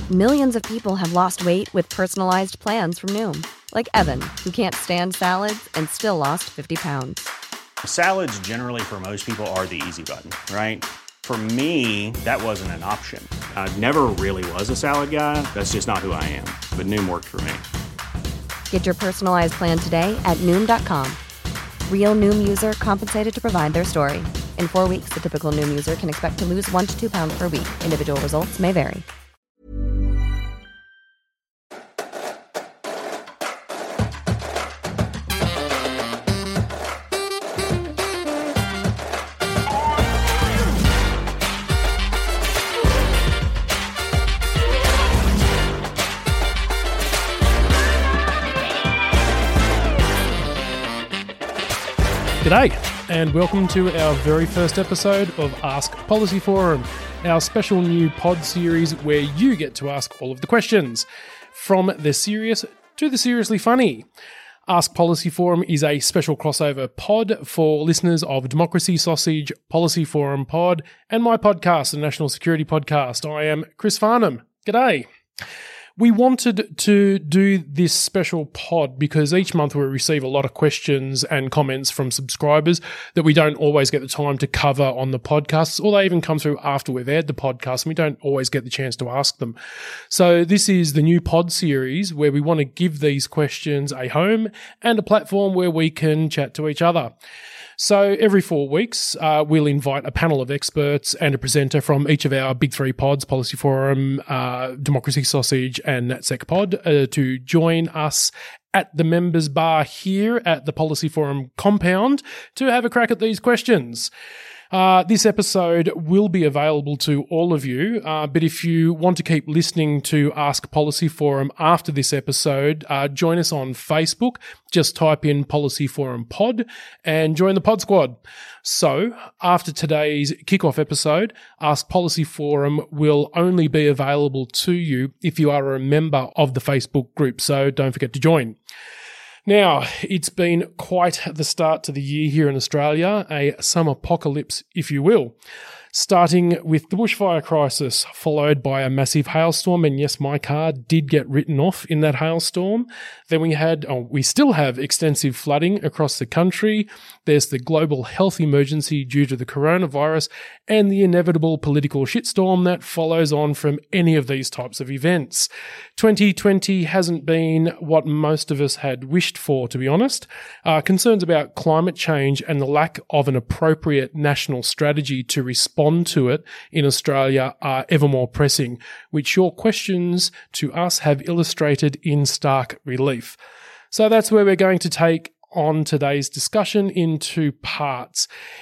Millions of people have lost weight with personalized plans from Noom. Like Evan, who can't stand salads and still lost 50 pounds. Salads generally for most people are the easy button, right? For me, that wasn't an option. I never really was a salad guy. That's just not who I am. But Noom worked for me. Get your personalized plan today at Noom.com. Real Noom user compensated to provide their story. In 4 weeks, the typical Noom user can expect to lose 1 to 2 pounds per week. Individual results may vary. G'day, and welcome to our very first episode of Ask Policy Forum, our special new pod series where you get to ask all of the questions, from the serious to the seriously funny. Ask Policy Forum is a special crossover pod for listeners of Democracy Sausage, Policy Forum Pod, and my podcast, the National Security Podcast. I am Chris Farnham. G'day. We wanted to do this special pod because each month we receive a lot of questions and comments from subscribers that we don't always get the time to cover on the podcasts, or they even come through after we've aired the podcast and we don't always get the chance to ask them. So this is the new pod series where we want to give these questions a home and a platform where we can chat to each other. So every 4 weeks, we'll invite a panel of experts and a presenter from each of our big three pods, Policy Forum, Democracy Sausage and NatSec Pod, to join us at the members bar here at the Policy Forum compound to have a crack at these questions. This episode will be available to all of you, but if you want to keep listening to Ask Policy Forum after this episode, join us on Facebook. Just type in Policy Forum Pod and join the Pod Squad. So, after today's kickoff episode, Ask Policy Forum will only be available to you if you are a member of the Facebook group, so don't forget to join. Now, it's been quite the start to the year here in Australia, a summer apocalypse, if you will. Starting with the bushfire crisis, followed by a massive hailstorm, and yes, my car did get written off in that hailstorm. Then we still have extensive flooding across the country. There's the global health emergency due to the coronavirus, and the inevitable political shitstorm that follows on from any of these types of events. 2020 hasn't been what most of us had wished for, to be honest. Concerns about climate change and the lack of an appropriate national strategy to respond to it in Australia are ever more pressing, which your questions to us have illustrated in stark relief. So that's where we're going to take on today's discussion in two parts.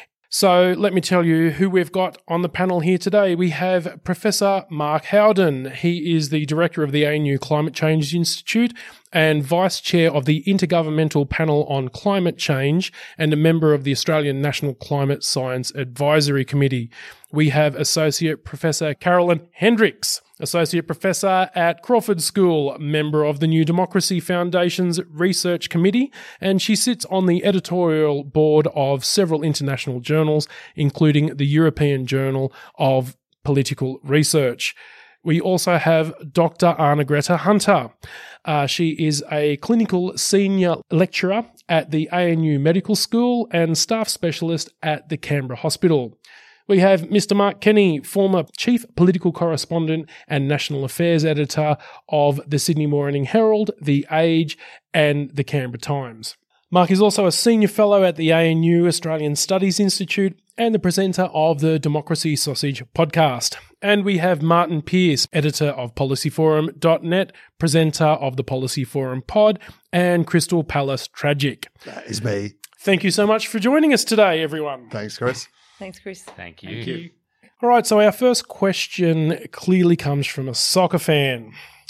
So let me tell you who we've got on the panel here today. We have Professor Mark Howden. He is the director of the ANU Climate Change Institute and Vice Chair of the Intergovernmental Panel on Climate Change and a member of the Australian National Climate Science Advisory Committee. We have Associate Professor Carolyn Hendricks, Associate Professor at Crawford School, member of the New Democracy Foundation's Research Committee, and she sits on the editorial board of several international journals, including the European Journal of Political Research. We also have Dr. Arnegretta Hunter. She is a clinical senior lecturer at the ANU Medical School and staff specialist at the Canberra Hospital. We have Mr. Mark Kenny, former Chief Political Correspondent and National Affairs Editor of the Sydney Morning Herald, The Age and the Canberra Times. Mark is also a Senior Fellow at the ANU Australian Studies Institute and the presenter of the Democracy Sausage podcast. And we have Martin Pearce, editor of PolicyForum.net, presenter of the Policy Forum pod, and Crystal Palace Tragic. That is me. Thank you so much for joining us today, everyone. Thanks, Chris. Thanks, Chris. Thank you. Thank you. All right, so our first question clearly comes from a soccer fan.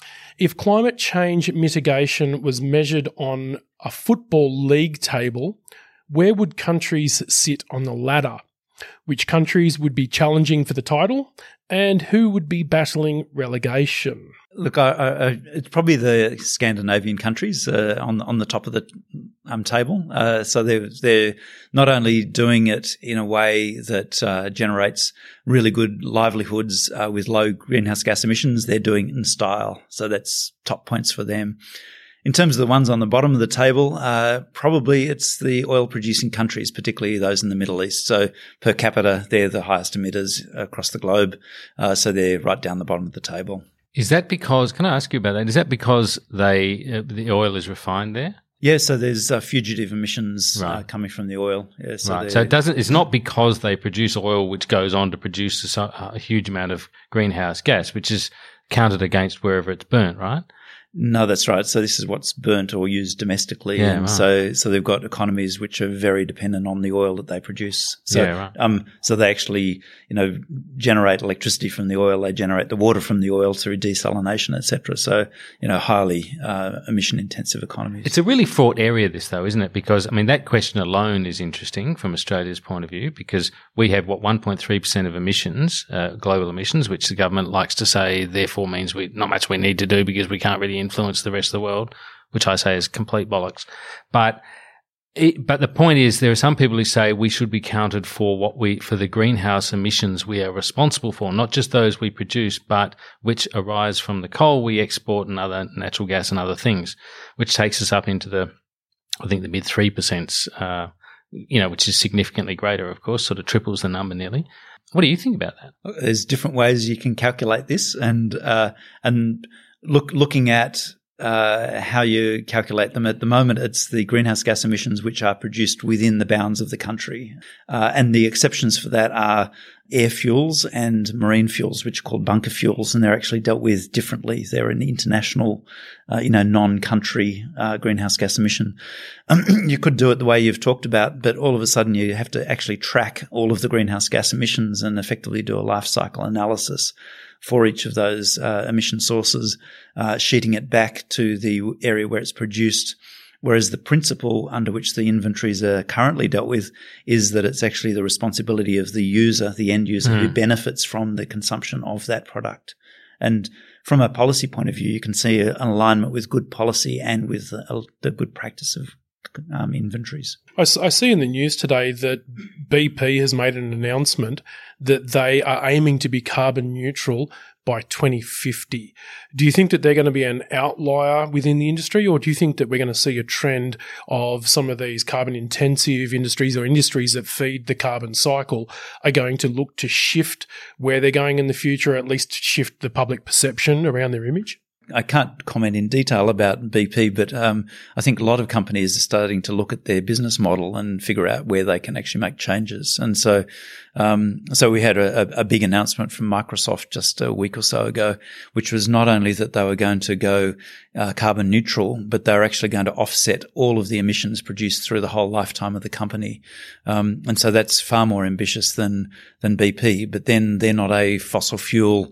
If climate change mitigation was measured on a football league table, where would countries sit on the ladder? Which countries would be challenging for the title, And who would be battling relegation? Look, it's probably the Scandinavian countries on the top of the table. So they're not only doing it in a way that generates really good livelihoods with low greenhouse gas emissions, they're doing it in style. So that's top points for them. In terms of the ones on the bottom of the table, probably it's the oil-producing countries, particularly those in the Middle East. So per capita, they're the highest emitters across the globe. So they're right down the bottom of the table. Is that because, can I ask you about that? Is that because the oil is refined there? Yeah, so there's fugitive emissions coming from the oil. Yeah, so so it's not because they produce oil which goes on to produce a huge amount of greenhouse gas, which is counted against wherever it's burnt, right? No, that's right. So this is what's burnt or used domestically. Yeah, and right. so they've got economies which are very dependent on the oil that they produce. So, so they actually, generate electricity from the oil. They generate the water from the oil through desalination, et cetera. So, highly emission intensive economies. It's a really fraught area, this though, isn't it? Because, that question alone is interesting from Australia's point of view, because we have 1.3% of emissions, global emissions, which the government likes to say, therefore means not much we need to do because we can't really influence the rest of the world, which I say is complete bollocks. But the point is, there are some people who say we should be counted for for the greenhouse emissions we are responsible for, not just those we produce, but which arise from the coal we export and other natural gas and other things, which takes us up into the mid 3%, which is significantly greater, of course, sort of triples the number nearly. What do you think about that? There's different ways you can calculate this, and looking at how you calculate them. At the moment, it's the greenhouse gas emissions which are produced within the bounds of the country. And the exceptions for that are air fuels and marine fuels, which are called bunker fuels, and they're actually dealt with differently. They're an international, non-country greenhouse gas emission. You could do it the way you've talked about, but all of a sudden you have to actually track all of the greenhouse gas emissions and effectively do a life cycle analysis for each of those emission sources, sheeting it back to the area where it's produced. Whereas the principle under which the inventories are currently dealt with is that it's actually the responsibility of the user, the end user, who benefits from the consumption of that product. And from a policy point of view, you can see an alignment with good policy and with the good practice of inventories. I see in the news today that BP has made an announcement that they are aiming to be carbon neutral by 2050. Do you think that they're going to be an outlier within the industry, or do you think that we're going to see a trend of some of these carbon-intensive industries or industries that feed the carbon cycle are going to look to shift where they're going in the future, or at least shift the public perception around their image? I can't comment in detail about BP, but I think a lot of companies are starting to look at their business model and figure out where they can actually make changes. And so we had a big announcement from Microsoft just a week or so ago, which was not only that they were going to go carbon neutral, but they were actually going to offset all of the emissions produced through the whole lifetime of the company. And so that's far more ambitious than BP. But then they're not a fossil fuel,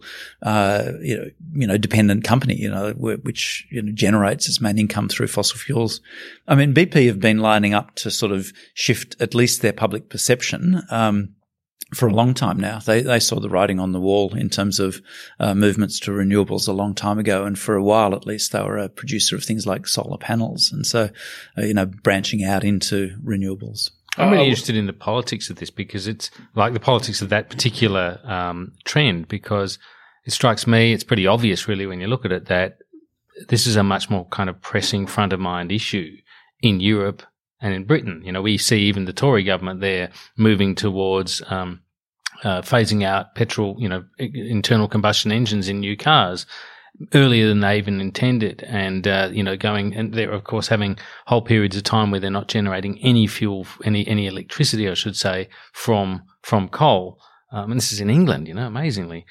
dependent company, which generates its main income through fossil fuels. I mean, BP have been lining up to sort of shift at least their public perception for a long time now. They saw the writing on the wall in terms of movements to renewables a long time ago, and for a while at least they were a producer of things like solar panels, and so branching out into renewables. I'm really interested in the politics of this, because it's like the politics of that particular trend, because it strikes me, it's pretty obvious really when you look at it, that this is a much more kind of pressing front of mind issue in Europe and in Britain. We see even the Tory government there moving towards phasing out petrol, internal combustion engines in new cars earlier than they even intended, and going, and they're of course having whole periods of time where they're not generating any fuel, any electricity, I should say, from coal. And this is in England, amazingly.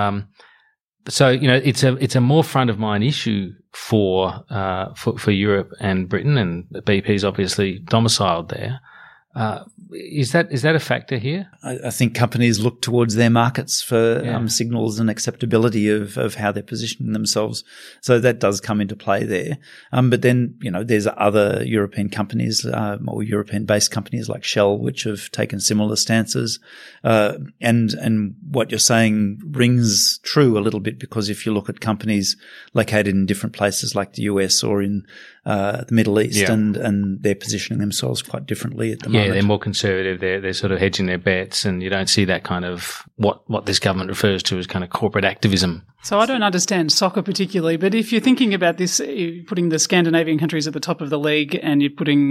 So it's a more front of mind issue for Europe and Britain, and BP is obviously domiciled there. Is that a factor here? I think companies look towards their markets for signals and acceptability of how they're positioning themselves. So that does come into play there. But then, there's other European companies or European-based companies like Shell, which have taken similar stances. And what you're saying rings true a little bit, because if you look at companies located in different places like the US or in the Middle East, and they're positioning themselves quite differently at the moment. Yeah, they're more conservative. They're sort of hedging their bets, and you don't see that kind of what this government refers to as kind of corporate activism. So I don't understand soccer particularly, but if you're thinking about this, you're putting the Scandinavian countries at the top of the league, and you're putting,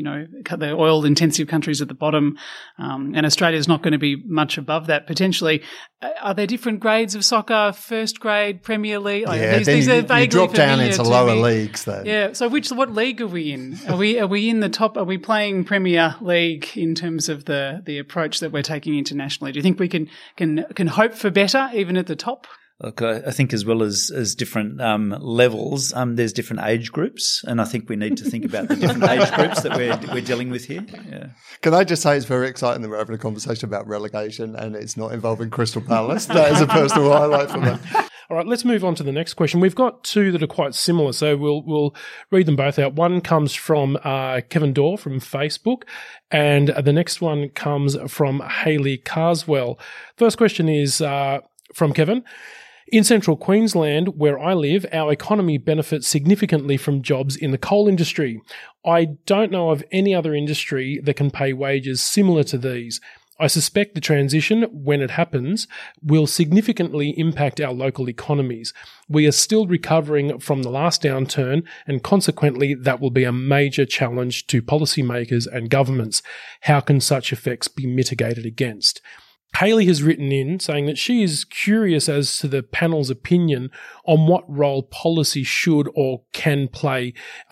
the oil-intensive countries at the bottom, and Australia's not going to be much above that potentially. Are there different grades of soccer? First grade, Premier League? These are vaguely you drop down into lower me. leagues, though. Yeah. So what league are we in? Are we in the top? Are we playing Premier League in terms of the approach that we're taking internationally? Do you think we can hope for better even at the top? Look, I think as well as different levels, there's different age groups, and I think we need to think about the different age groups that we're dealing with here. Yeah. Can I just say it's very exciting that we're having a conversation about relegation and it's not involving Crystal Palace. That is a personal highlight for me. All right, let's move on to the next question. We've got two that are quite similar, so we'll read them both out. One comes from Kevin Dorr from Facebook, and the next one comes from Hayley Carswell. First question is from Kevin. In central Queensland, where I live, our economy benefits significantly from jobs in the coal industry. I don't know of any other industry that can pay wages similar to these. I suspect the transition, when it happens, will significantly impact our local economies. We are still recovering from the last downturn, and consequently that will be a major challenge to policymakers and governments. How can such effects be mitigated against? Hayley has written in saying that she is curious as to the panel's opinion on what role policy should or can play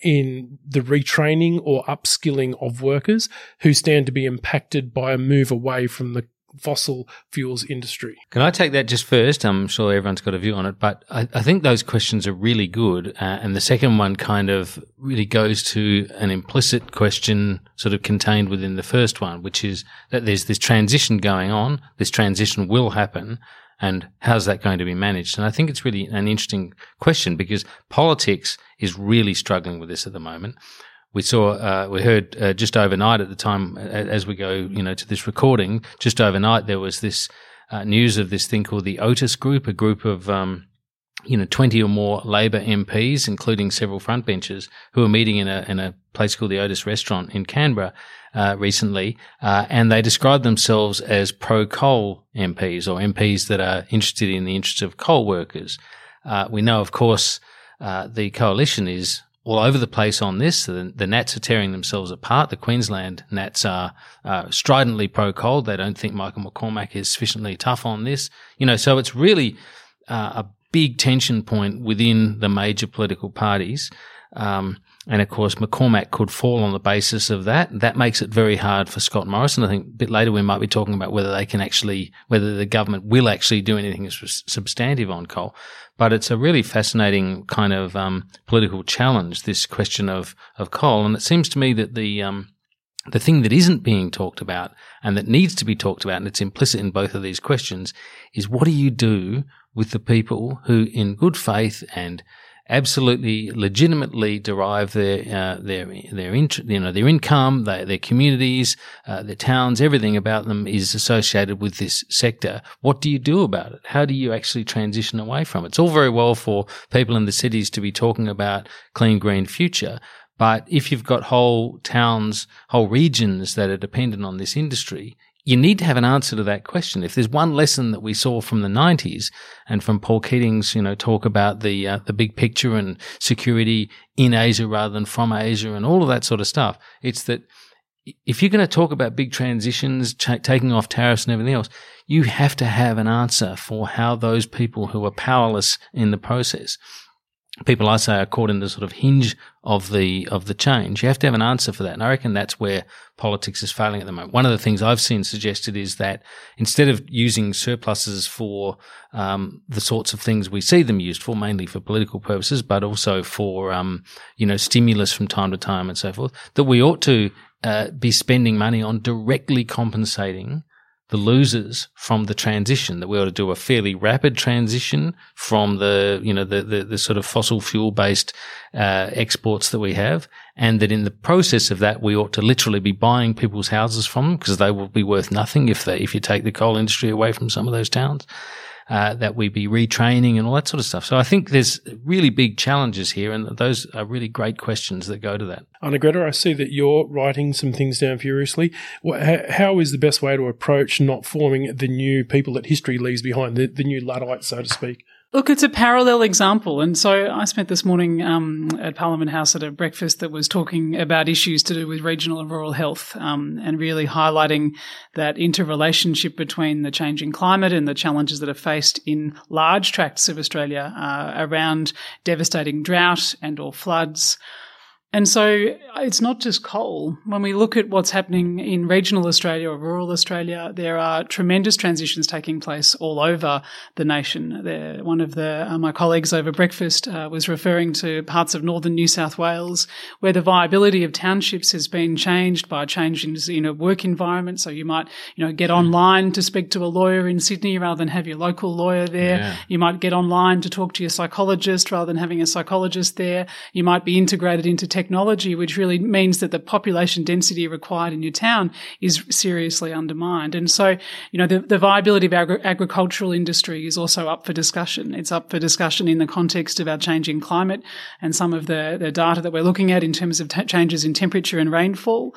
in the retraining or upskilling of workers who stand to be impacted by a move away from the fossil fuels industry. Can I take that just first? I'm sure everyone's got a view on it, but I think those questions are really good. And the second one kind of really goes to an implicit question sort of contained within the first one, which is that there's this transition going on. This transition will happen. And how's that going to be managed? And I think it's really an interesting question, because politics is really struggling with this at the moment. We heard just overnight at the time, as we go, to this recording, just overnight there was this news of this thing called the Otis Group, a group of 20 or more Labor MPs, including several frontbenchers, who are meeting in a place called the Otis Restaurant in Canberra recently, and they described themselves as pro-coal MPs, or MPs that are interested in the interests of coal workers. We know, of course, the coalition is all over the place on this. The Nats are tearing themselves apart. The Queensland Nats are stridently pro-coal. They don't think Michael McCormack is sufficiently tough on this. So it's really a big tension point within the major political parties. And of course, McCormack could fall on the basis of that. That makes it very hard for Scott Morrison. I think a bit later we might be talking about whether the government will actually do anything substantive on coal. But it's a really fascinating kind of political challenge, this question of coal. And it seems to me that the thing that isn't being talked about and that needs to be talked about, and it's implicit in both of these questions, is what do you do with the people who, in good faith and absolutely legitimately derive their income, their communities, their towns, everything about them is associated with this sector. What do you do about it? How do you actually transition away from it? It's all very well for people in the cities to be talking about clean, green future, but if you've got whole towns, whole regions that are dependent on this industry, you need to have an answer to that question. If there's one lesson that we saw from the 90s and from Paul Keating's, talk about the big picture and security in Asia rather than from Asia and all of that sort of stuff, it's that if you're going to talk about big transitions, taking off tariffs and everything else, you have to have an answer for how those people who are powerless in the process, people I say are caught in the sort of hinge of the change. You have to have an answer for that. And I reckon that's where politics is failing at the moment. One of the things I've seen suggested is that instead of using surpluses for the sorts of things we see them used for, mainly for political purposes, but also for, stimulus from time to time and so forth, that we ought to be spending money on directly compensating the losers from the transition, that we ought to do a fairly rapid transition from the sort of fossil fuel based exports that we have, and that in the process of that we ought to literally be buying people's houses from them because they will be worth nothing if you take the coal industry away from some of those towns. That we be retraining and all that sort of stuff. So I think there's really big challenges here, and those are really great questions that go to that. Anna-Greta, I see that you're writing some things down furiously. How is the best way to approach not forming the new people that history leaves behind, the new Luddites, so to speak? Look, it's a parallel example. And so I spent this morning at Parliament House at a breakfast that was talking about issues to do with regional and rural health, and really highlighting that interrelationship between the changing climate and the challenges that are faced in large tracts of Australia around devastating drought and or floods. And so it's not just coal. When we look at what's happening in regional Australia or rural Australia, there are tremendous transitions taking place all over the nation. One of my colleagues over breakfast was referring to parts of northern New South Wales where the viability of townships has been changed by changes in a work environment. So you might, get online to speak to a lawyer in Sydney rather than have your local lawyer there. Yeah. You might get online to talk to your psychologist rather than having a psychologist there. You might be integrated into technology, which really means that the population density required in your town is seriously undermined. And so, the viability of agricultural industry is also up for discussion. It's up for discussion in the context of our changing climate and some of the data that we're looking at in terms of changes in temperature and rainfall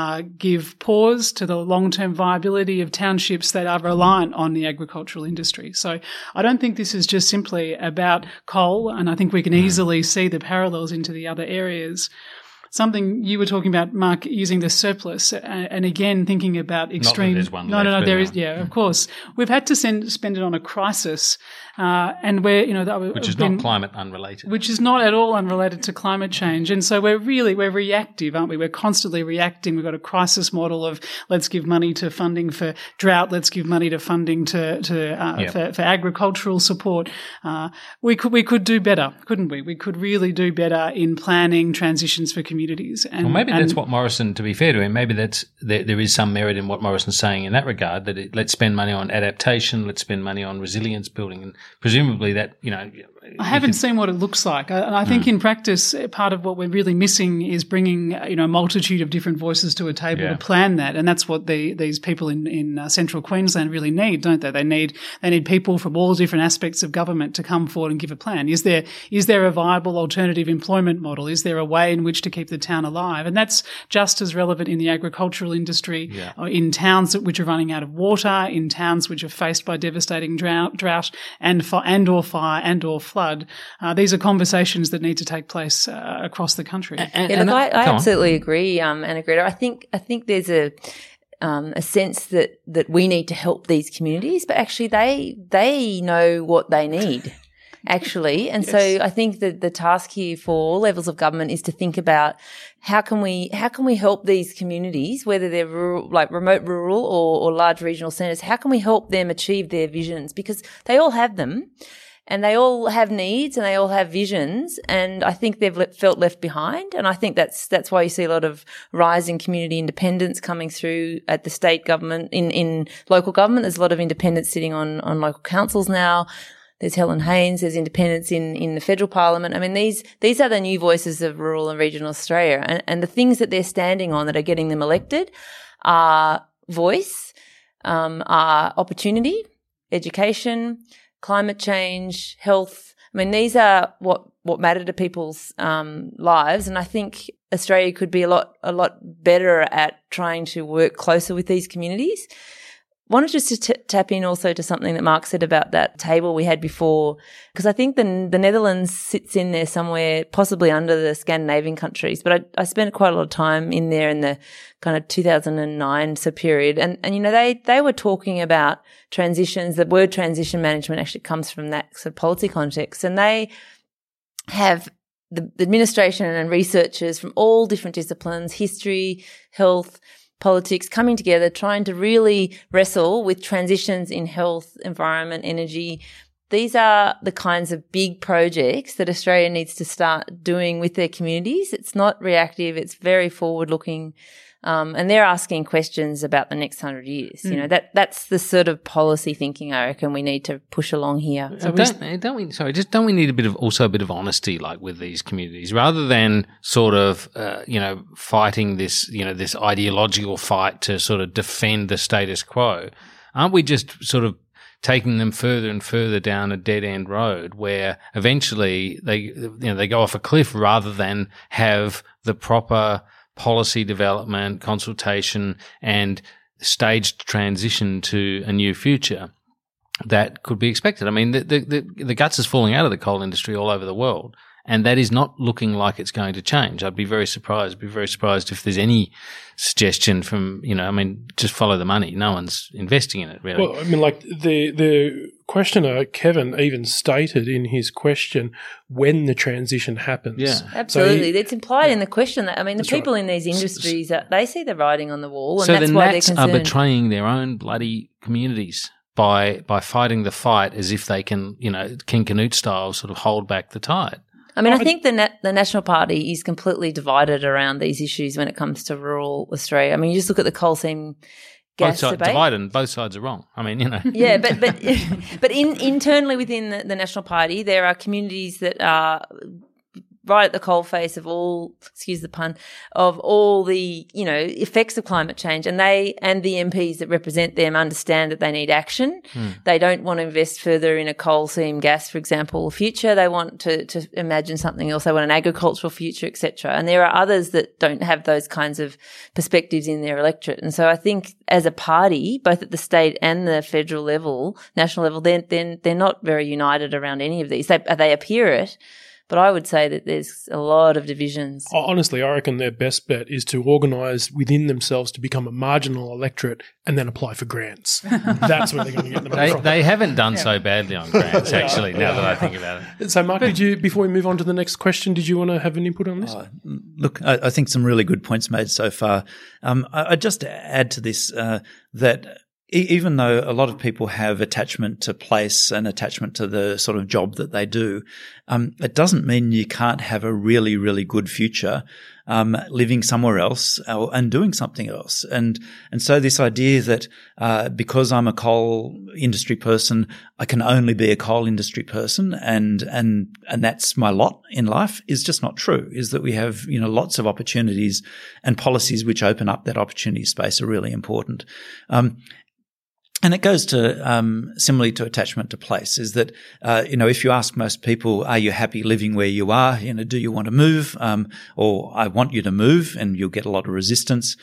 give pause to the long-term viability of townships that are reliant on the agricultural industry. So I don't think this is just simply about coal, and I think we can easily see the parallels into the other areas. Something you were talking about, Mark, using the surplus, and again thinking about extreme. Not that there's one no, left, there is. Yeah, of course. We've had to spend it on a crisis, and we're which is not climate unrelated. Which is not at all unrelated to climate change, and so we're reactive, aren't we? We're constantly reacting. We've got a crisis model of let's give money to funding for drought, let's give money to funding for agricultural support. We could do better, couldn't we? We could really do better in planning transitions for communities. Well, maybe that's what Morrison, to be fair to him, maybe there is some merit in what Morrison's saying in that regard, that let's spend money on adaptation, let's spend money on resilience building, and presumably that, I haven't seen what it looks like. And I think in practice, part of what we're really missing is bringing, a multitude of different voices to a table to plan that. And that's what these people in central Queensland really need, don't they? They need people from all different aspects of government to come forward and give a plan. Is there a viable alternative employment model? Is there a way in which to keep the town alive? And that's just as relevant in the agricultural industry, in towns which are running out of water, in towns which are faced by devastating drought and or fire and or flood. These are conversations that need to take place across the country. I absolutely agree, Anna-Greta. I think there's a sense that we need to help these communities, but actually they know what they need. Actually. And so I think that the task here for all levels of government is to think about how can we help these communities, whether they're rural, like remote rural or large regional centres, how can we help them achieve their visions? Because they all have them and they all have needs and they all have visions, and I think they've felt left behind. And I think that's why you see a lot of rising community independence coming through at the state government, in local government. There's a lot of independents sitting on local councils now. There's Helen Haynes, there's independents in the federal parliament. I mean, these are the new voices of rural and regional Australia. And the things that they're standing on that are getting them elected are voice, are opportunity, education, climate change, health. I mean, these are what matter to people's lives. And I think Australia could be a lot better at trying to work closer with these communities. Wanted just to tap in also to something that Mark said about that table we had before, because I think the Netherlands sits in there somewhere, possibly under the Scandinavian countries. But I spent quite a lot of time in there in the kind of 2009 period, and they were talking about transitions. The word transition management actually comes from that sort of policy context, and they have the administration and researchers from all different disciplines, history, health, politics, coming together, trying to really wrestle with transitions in health, environment, energy. These are the kinds of big projects that Australia needs to start doing with their communities. It's not reactive. It's very forward-looking. And they're asking questions about the next 100 years. You know, that's the sort of policy thinking I reckon we need to push along here. So don't we need a bit of honesty, like with these communities, rather than sort of fighting this this ideological fight to sort of defend the status quo? Aren't we just sort of taking them further and further down a dead end road where eventually they go off a cliff rather than have the proper policy development, consultation, and staged transition to a new future that could be expected? I mean, the guts is falling out of the coal industry all over the world, and that is not looking like it's going to change. I'd be very surprised. If there's any suggestion from, just follow the money. No one's investing in it, really. Well, I mean, like the questioner, Kevin, even stated in his question when the transition happens. Yeah. Absolutely. It's implied in the question that, the people in these industries, they see the writing on the wall, and that's why they're concerned. So the Nats are betraying their own bloody communities by fighting the fight as if they can, King Canute style, sort of hold back the tide. I think the National Party is completely divided around these issues when it comes to rural Australia. You just look at the coal seam gas debate. Divided, both sides are wrong. Yeah, but internally within the National Party, there are communities that are right at the coalface of all, excuse the pun, of all the, effects of climate change. And they and the MPs that represent them understand that they need action. They don't want to invest further in a coal seam gas, for example, future. They want to imagine something else. They want an agricultural future, etc. And there are others that don't have those kinds of perspectives in their electorate. And so I think as a party, both at the state and the federal level, national level, they're not very united around any of these. They appear it. But I would say that there's a lot of divisions. Honestly, I reckon their best bet is to organise within themselves to become a marginal electorate and then apply for grants. That's where they're going to get the money from. They haven't done so badly on grants, actually, now that I think about it. So, Mark, before we move on to the next question, did you want to have an input on this? Look, I think some really good points made so far. I'd just add to this that even though a lot of people have attachment to place and attachment to the sort of job that they do, it doesn't mean you can't have a really, really good future living somewhere else and doing something else. And so this idea that because I'm a coal industry person, I can only be a coal industry person and that's my lot in life is just not true. Is that we have, lots of opportunities, and policies which open up that opportunity space are really important. And it goes to similarly to attachment to place, is that if you ask most people, are you happy living where you are? Do you want to move? Or I want you to move, and you'll get a lot of resistance.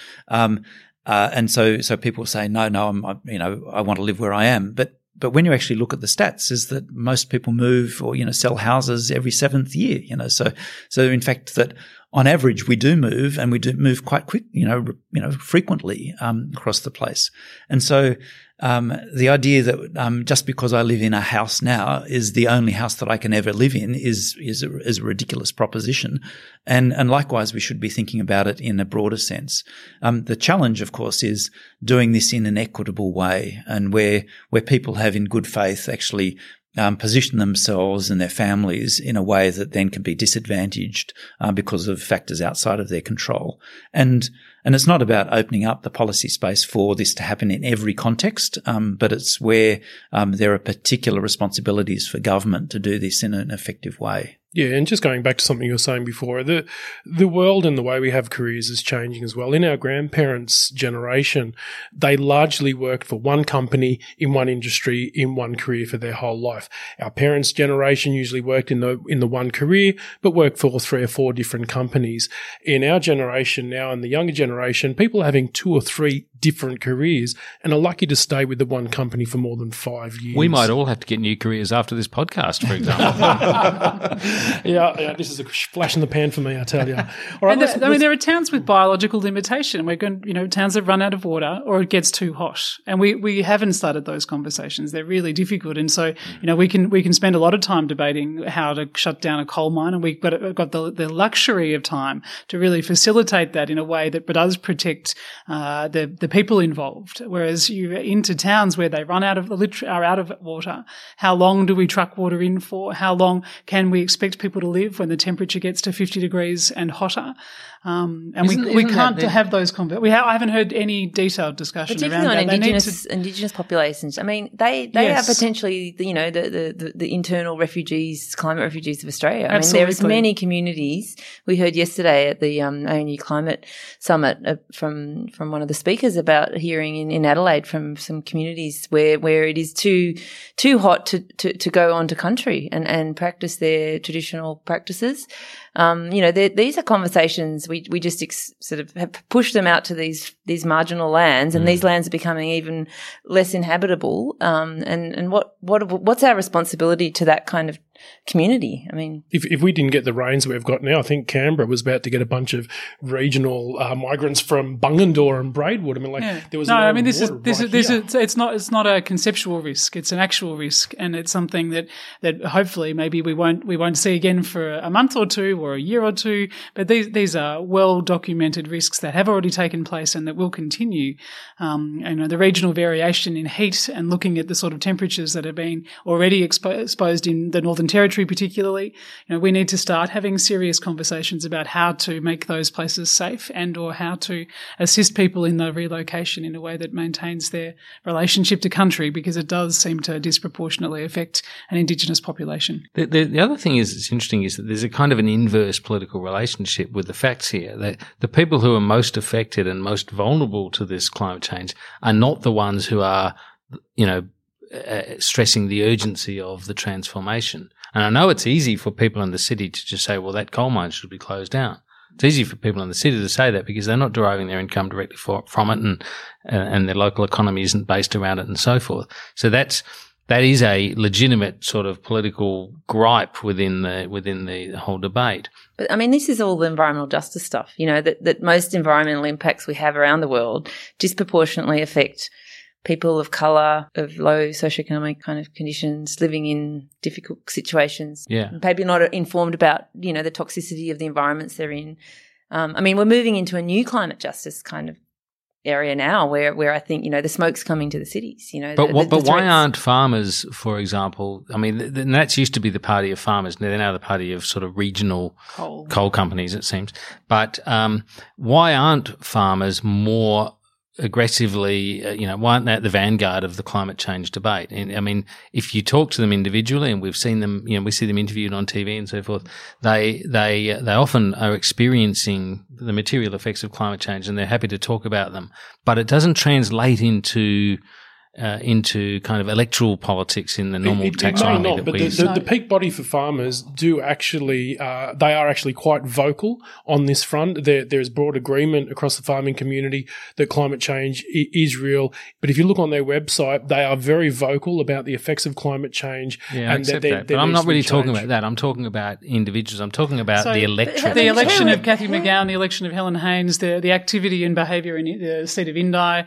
And so people say, no, I want to live where I am. But when you actually look at the stats, is that most people move or sell houses every 7th year. So in fact that on average we do move, and we do move quite quick, frequently across the place. And so the idea that just because I live in a house now is the only house that I can ever live in is a ridiculous proposition. And likewise, we should be thinking about it in a broader sense. The challenge, of course, is doing this in an equitable way, and where people have in good faith actually position themselves and their families in a way that then can be disadvantaged because of factors outside of their control. And it's not about opening up the policy space for this to happen in every context, but it's where there are particular responsibilities for government to do this in an effective way. Yeah, and just going back to something you were saying before, the world and the way we have careers is changing as well. In our grandparents' generation, they largely worked for one company in one industry in one career for their whole life. Our parents' generation usually worked in the one career, but worked for 3 or 4 different companies. In our generation now, and the younger generation, people are having 2 or 3 different careers and are lucky to stay with the one company for more than 5 years. We might all have to get new careers after this podcast, for example. Yeah, this is a flash in the pan for me, I tell you. All right, there are towns with biological limitation. We're going, towns that run out of water or it gets too hot, and we haven't started those conversations. They're really difficult, and so we can spend a lot of time debating how to shut down a coal mine, and we've got the luxury of time to really facilitate that in a way that does protect the people involved. Whereas you're into towns where they are out of water. How long do we truck water in for? How long can we expect people to live when the temperature gets to 50 degrees and hotter? And we can't have those conversations. I haven't heard any detailed discussion particularly around on that. indigenous populations. I mean, they Yes. are potentially the internal refugees, climate refugees of Australia. I Absolutely. mean, there's many communities. We heard yesterday at the ANU Climate Summit from one of the speakers about hearing in Adelaide from some communities where it is too hot to go onto country and practice their traditional practices. These are conversations we just sort of have pushed them out to these marginal lands, and these lands are becoming even less inhabitable. And what's our responsibility to that kind of community? I mean, if we didn't get the rains we've got now, I think Canberra was about to get a bunch of regional migrants from Bungendore and Braidwood. I mean, there was it's not a conceptual risk; it's an actual risk, and it's something that hopefully maybe we won't see again for a month or two or a year or two. But these are well documented risks that have already taken place and that will continue. The regional variation in heat and looking at the sort of temperatures that have been already exposed in the Northern Territory particularly, we need to start having serious conversations about how to make those places safe and or how to assist people in the relocation in a way that maintains their relationship to country, because it does seem to disproportionately affect an Indigenous population. The other thing that's interesting is that there's a kind of an inverse political relationship with the facts here. That the people who are most affected and most vulnerable to this climate change are not the ones who are, stressing the urgency of the transformation. And I know it's easy for people in the city to just say, well, that coal mine should be closed down. It's easy for people in the city to say that because they're not deriving their income directly from it, and their local economy isn't based around it and so forth. So that is a legitimate sort of political gripe within the whole debate. But I mean, this is all the environmental justice stuff, that most environmental impacts we have around the world disproportionately affect people of colour, of low socioeconomic kind of conditions, living in difficult situations. Yeah. Maybe not informed about, the toxicity of the environments they're in. We're moving into a new climate justice kind of area now where I think, the smoke's coming to the cities, But why aren't farmers, for example, I mean, that's used to be the party of farmers. They're now the party of sort of regional coal companies, it seems. But why aren't farmers more aggressively, why aren't they at the vanguard of the climate change debate? And I mean, if you talk to them individually, and we've seen them, we see them interviewed on TV and so forth, they often are experiencing the material effects of climate change, and they're happy to talk about them. But it doesn't translate into kind of electoral politics in the normal taxonomy that we use. The peak body for farmers do actually, they are actually quite vocal on this front. There's broad agreement across the farming community that climate change is real. But if you look on their website, they are very vocal about the effects of climate change. Yeah, I accept that. But I'm not really talking about that. I'm talking about individuals. I'm talking about the electorate. The election of Cathy McGowan, the election of Helen Haines, the activity and behaviour in the seat of Indi.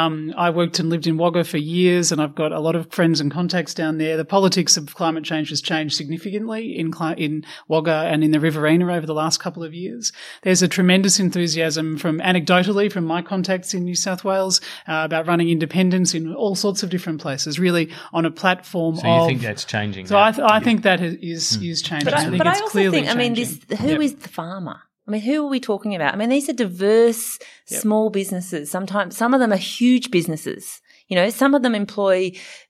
I worked and lived in Wagga for years, and I've got a lot of friends and contacts down there. The politics of climate change has changed significantly in Wagga and in the Riverina over the last couple of years. There's a tremendous enthusiasm anecdotally from my contacts in New South Wales about running independence in all sorts of different places, really on a platform So you think that's changing? So I think that is changing. But I also think, who is the farmer? I mean, who are we talking about? I mean, these are diverse small businesses. Sometimes some of them are huge businesses. Some of them employ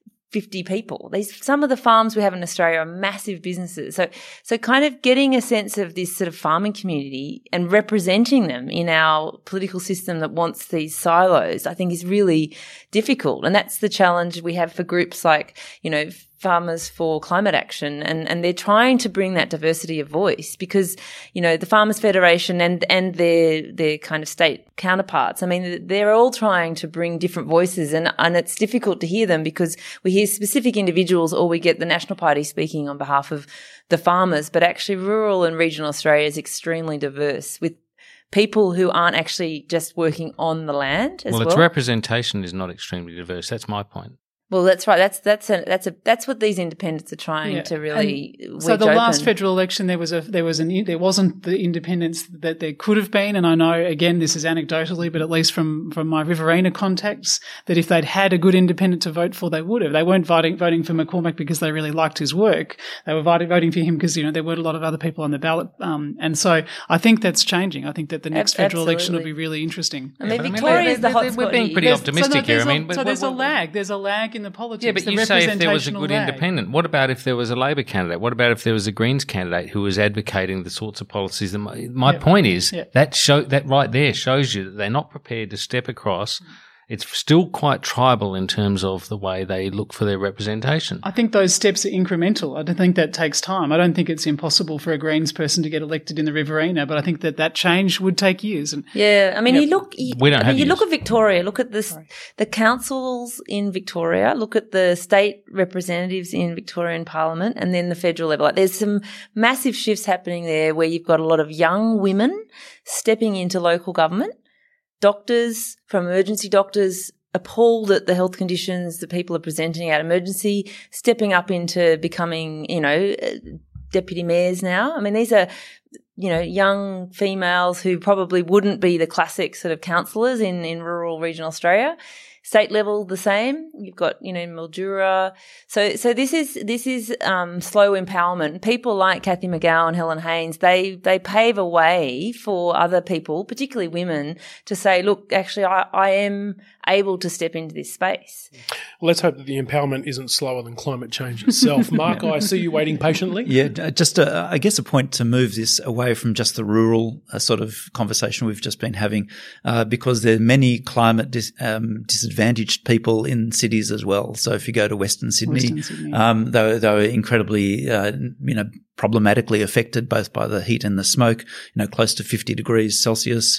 50 people. Some of the farms we have in Australia are massive businesses. So kind of getting a sense of this sort of farming community and representing them in our political system that wants these silos, I think is really difficult. And that's the challenge we have for groups like, Farmers for Climate Action, and they're trying to bring that diversity of voice because, the Farmers Federation and their kind of state counterparts, I mean, they're all trying to bring different voices and it's difficult to hear them because we hear specific individuals or we get the National Party speaking on behalf of the farmers, but actually rural and regional Australia is extremely diverse with people who aren't actually just working on the land as well. Its representation is not extremely diverse. That's my point. Well, that's right. That's what these independents are trying to really. So the last federal election, there wasn't the independence that there could have been, and I know again this is anecdotally, but at least from my Riverina contacts, that if they'd had a good independent to vote for, they would have. They weren't voting for McCormack because they really liked his work. They were voting for him because there weren't a lot of other people on the ballot, and so I think that's changing. I think that the next federal election will be really interesting. I mean, Victoria is the hotspot. We're being pretty optimistic here. So there's a lag. There's a lag in the politics. Yeah, but you say if there was a good independent. What about if there was a Labor candidate? What about if there was a Greens candidate who was advocating the sorts of policies? My point is that right there shows you that they're not prepared to step across. It's still quite tribal in terms of the way they look for their representation. I think those steps are incremental. I don't think that takes time. I don't think it's impossible for a Greens person to get elected in the Riverina, but I think that change would take years. And I mean, you look at Victoria, look at the councils in Victoria, look at the state representatives in Victorian Parliament, and then the federal level. Like, there's some massive shifts happening there where you've got a lot of young women stepping into local government. Doctors, from emergency doctors, appalled at the health conditions that people are presenting at emergency, stepping up into becoming, deputy mayors now. I mean, these are, young females who probably wouldn't be the classic sort of councillors in rural regional Australia. State level, the same. You've got, Mildura. So this is slow empowerment. People like Cathy McGowan, Helen Haynes, they pave a way for other people, particularly women, to say, look, actually, I am able to step into this space. Well, let's hope that the empowerment isn't slower than climate change itself. Mark, I see you waiting patiently. Yeah, just I guess a point to move this away from just the rural sort of conversation we've just been having, because there are many climate disadvantaged people in cities as well. So if you go to Western Sydney. They were incredibly, problematically affected both by the heat and the smoke, close to 50 degrees Celsius.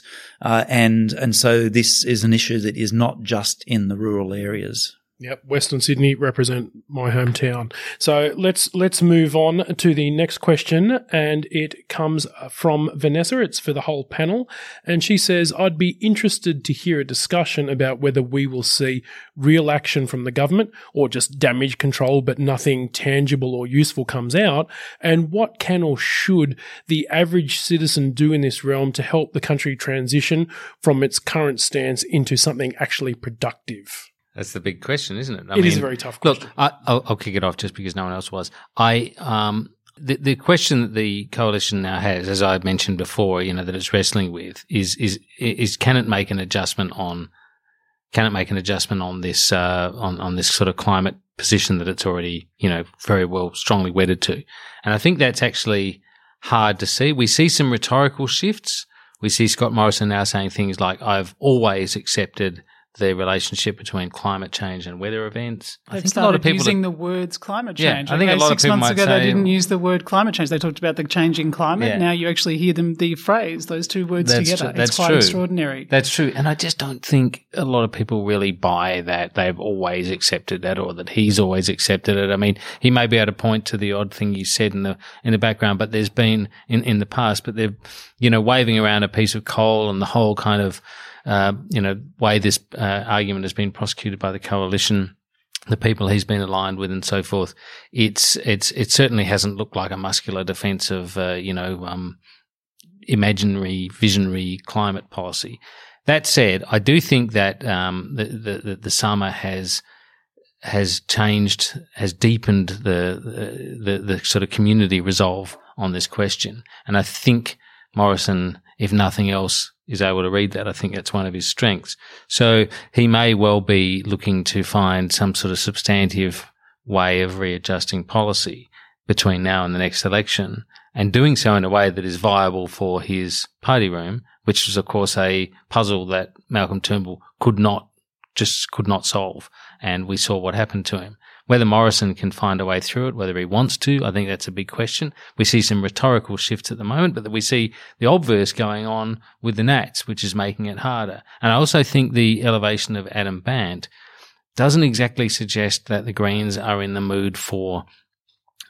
And so this is an issue that is not just in the rural areas. Yep, Western Sydney represent my hometown. So let's move on to the next question, and it comes from Vanessa. It's for the whole panel, and she says, I'd be interested to hear a discussion about whether we will see real action from the government or just damage control but nothing tangible or useful comes out, and what can or should the average citizen do in this realm to help the country transition from its current stance into something actually productive? That's the big question, isn't it? It is a very tough question. Look, I'll kick it off just because no one else was. The question that the coalition now has, as I mentioned before, that it's wrestling with is can it make an adjustment on this on this sort of climate position that it's already very well strongly wedded to, and I think that's actually hard to see. We see some rhetorical shifts. We see Scott Morrison now saying things like, "I've always accepted the relationship between climate change and weather events." I think a lot of people using the words climate change. I think a lot of people might say 6 months ago they didn't use the word climate change. They talked about the changing climate. Yeah. Now you actually hear the phrase, those two words together. That's quite true. Extraordinary. That's true. And I just don't think a lot of people really buy that they've always accepted that or that he's always accepted it. I mean, he may be able to point to the odd thing you said in the background, but there's been in the past, but they're, waving around a piece of coal and the whole kind of way this argument has been prosecuted by the coalition, the people he's been aligned with, and so forth. It certainly hasn't looked like a muscular defence of imaginary, visionary climate policy. That said, I do think that the summer has changed, has deepened the sort of community resolve on this question, and I think Morrison, if nothing else, is able to read that. I think that's one of his strengths. So he may well be looking to find some sort of substantive way of readjusting policy between now and the next election, and doing so in a way that is viable for his party room, which is, of course, a puzzle that Malcolm Turnbull could not solve. And we saw what happened to him. Whether Morrison can find a way through it, whether he wants to, I think that's a big question. We see some rhetorical shifts at the moment, but we see the obverse going on with the Nats, which is making it harder. And I also think the elevation of Adam Bandt doesn't exactly suggest that the Greens are in the mood for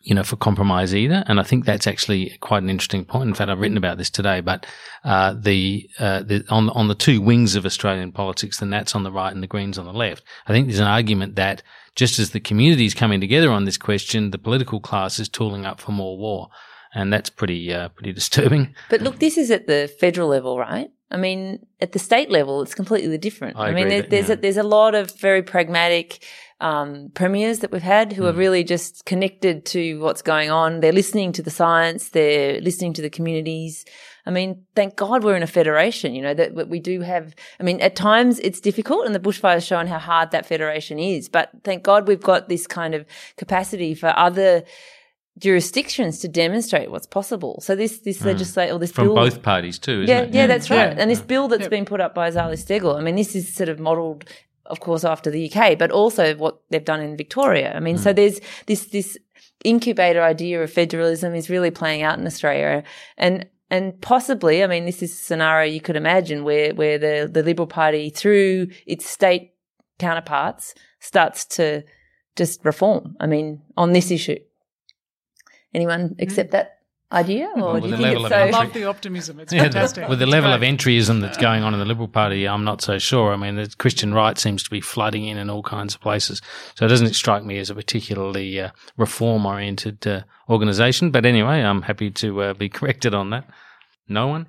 for compromise either. And I think that's actually quite an interesting point. In fact, I've written about this today, but on the two wings of Australian politics, the Nats on the right and the Greens on the left, I think there's an argument that just as the community is coming together on this question, the political class is tooling up for more war. And that's pretty disturbing. But look, this is at the federal level, right? I mean, at the state level, it's completely different. I agree there's a lot of very pragmatic premiers that we've had who are really just connected to what's going on. They're listening to the science. They're listening to the communities. I mean, thank God we're in a federation, that we do have. I mean, at times it's difficult, and the bushfire has shown how hard that federation is. But thank God we've got this kind of capacity for other jurisdictions to demonstrate what's possible. So this legislate or this from bill, both parties too, isn't it? Yeah, that's right. Yeah. And this bill that's been put up by Zali Steggall, I mean, this is sort of modelled, of course, after the UK, but also what they've done in Victoria. I mean, so there's this incubator idea of federalism is really playing out in Australia, and possibly, I mean, this is a scenario you could imagine where the Liberal Party, through its state counterparts, starts to just reform. I mean, on this issue. Anyone accept that idea? Or do you think it's so? I love the optimism. It's fantastic. With the level of entryism that's going on in the Liberal Party, I'm not so sure. I mean, the Christian right seems to be flooding in all kinds of places. So it doesn't strike me as a particularly reform-oriented organisation. But anyway, I'm happy to be corrected on that. No one?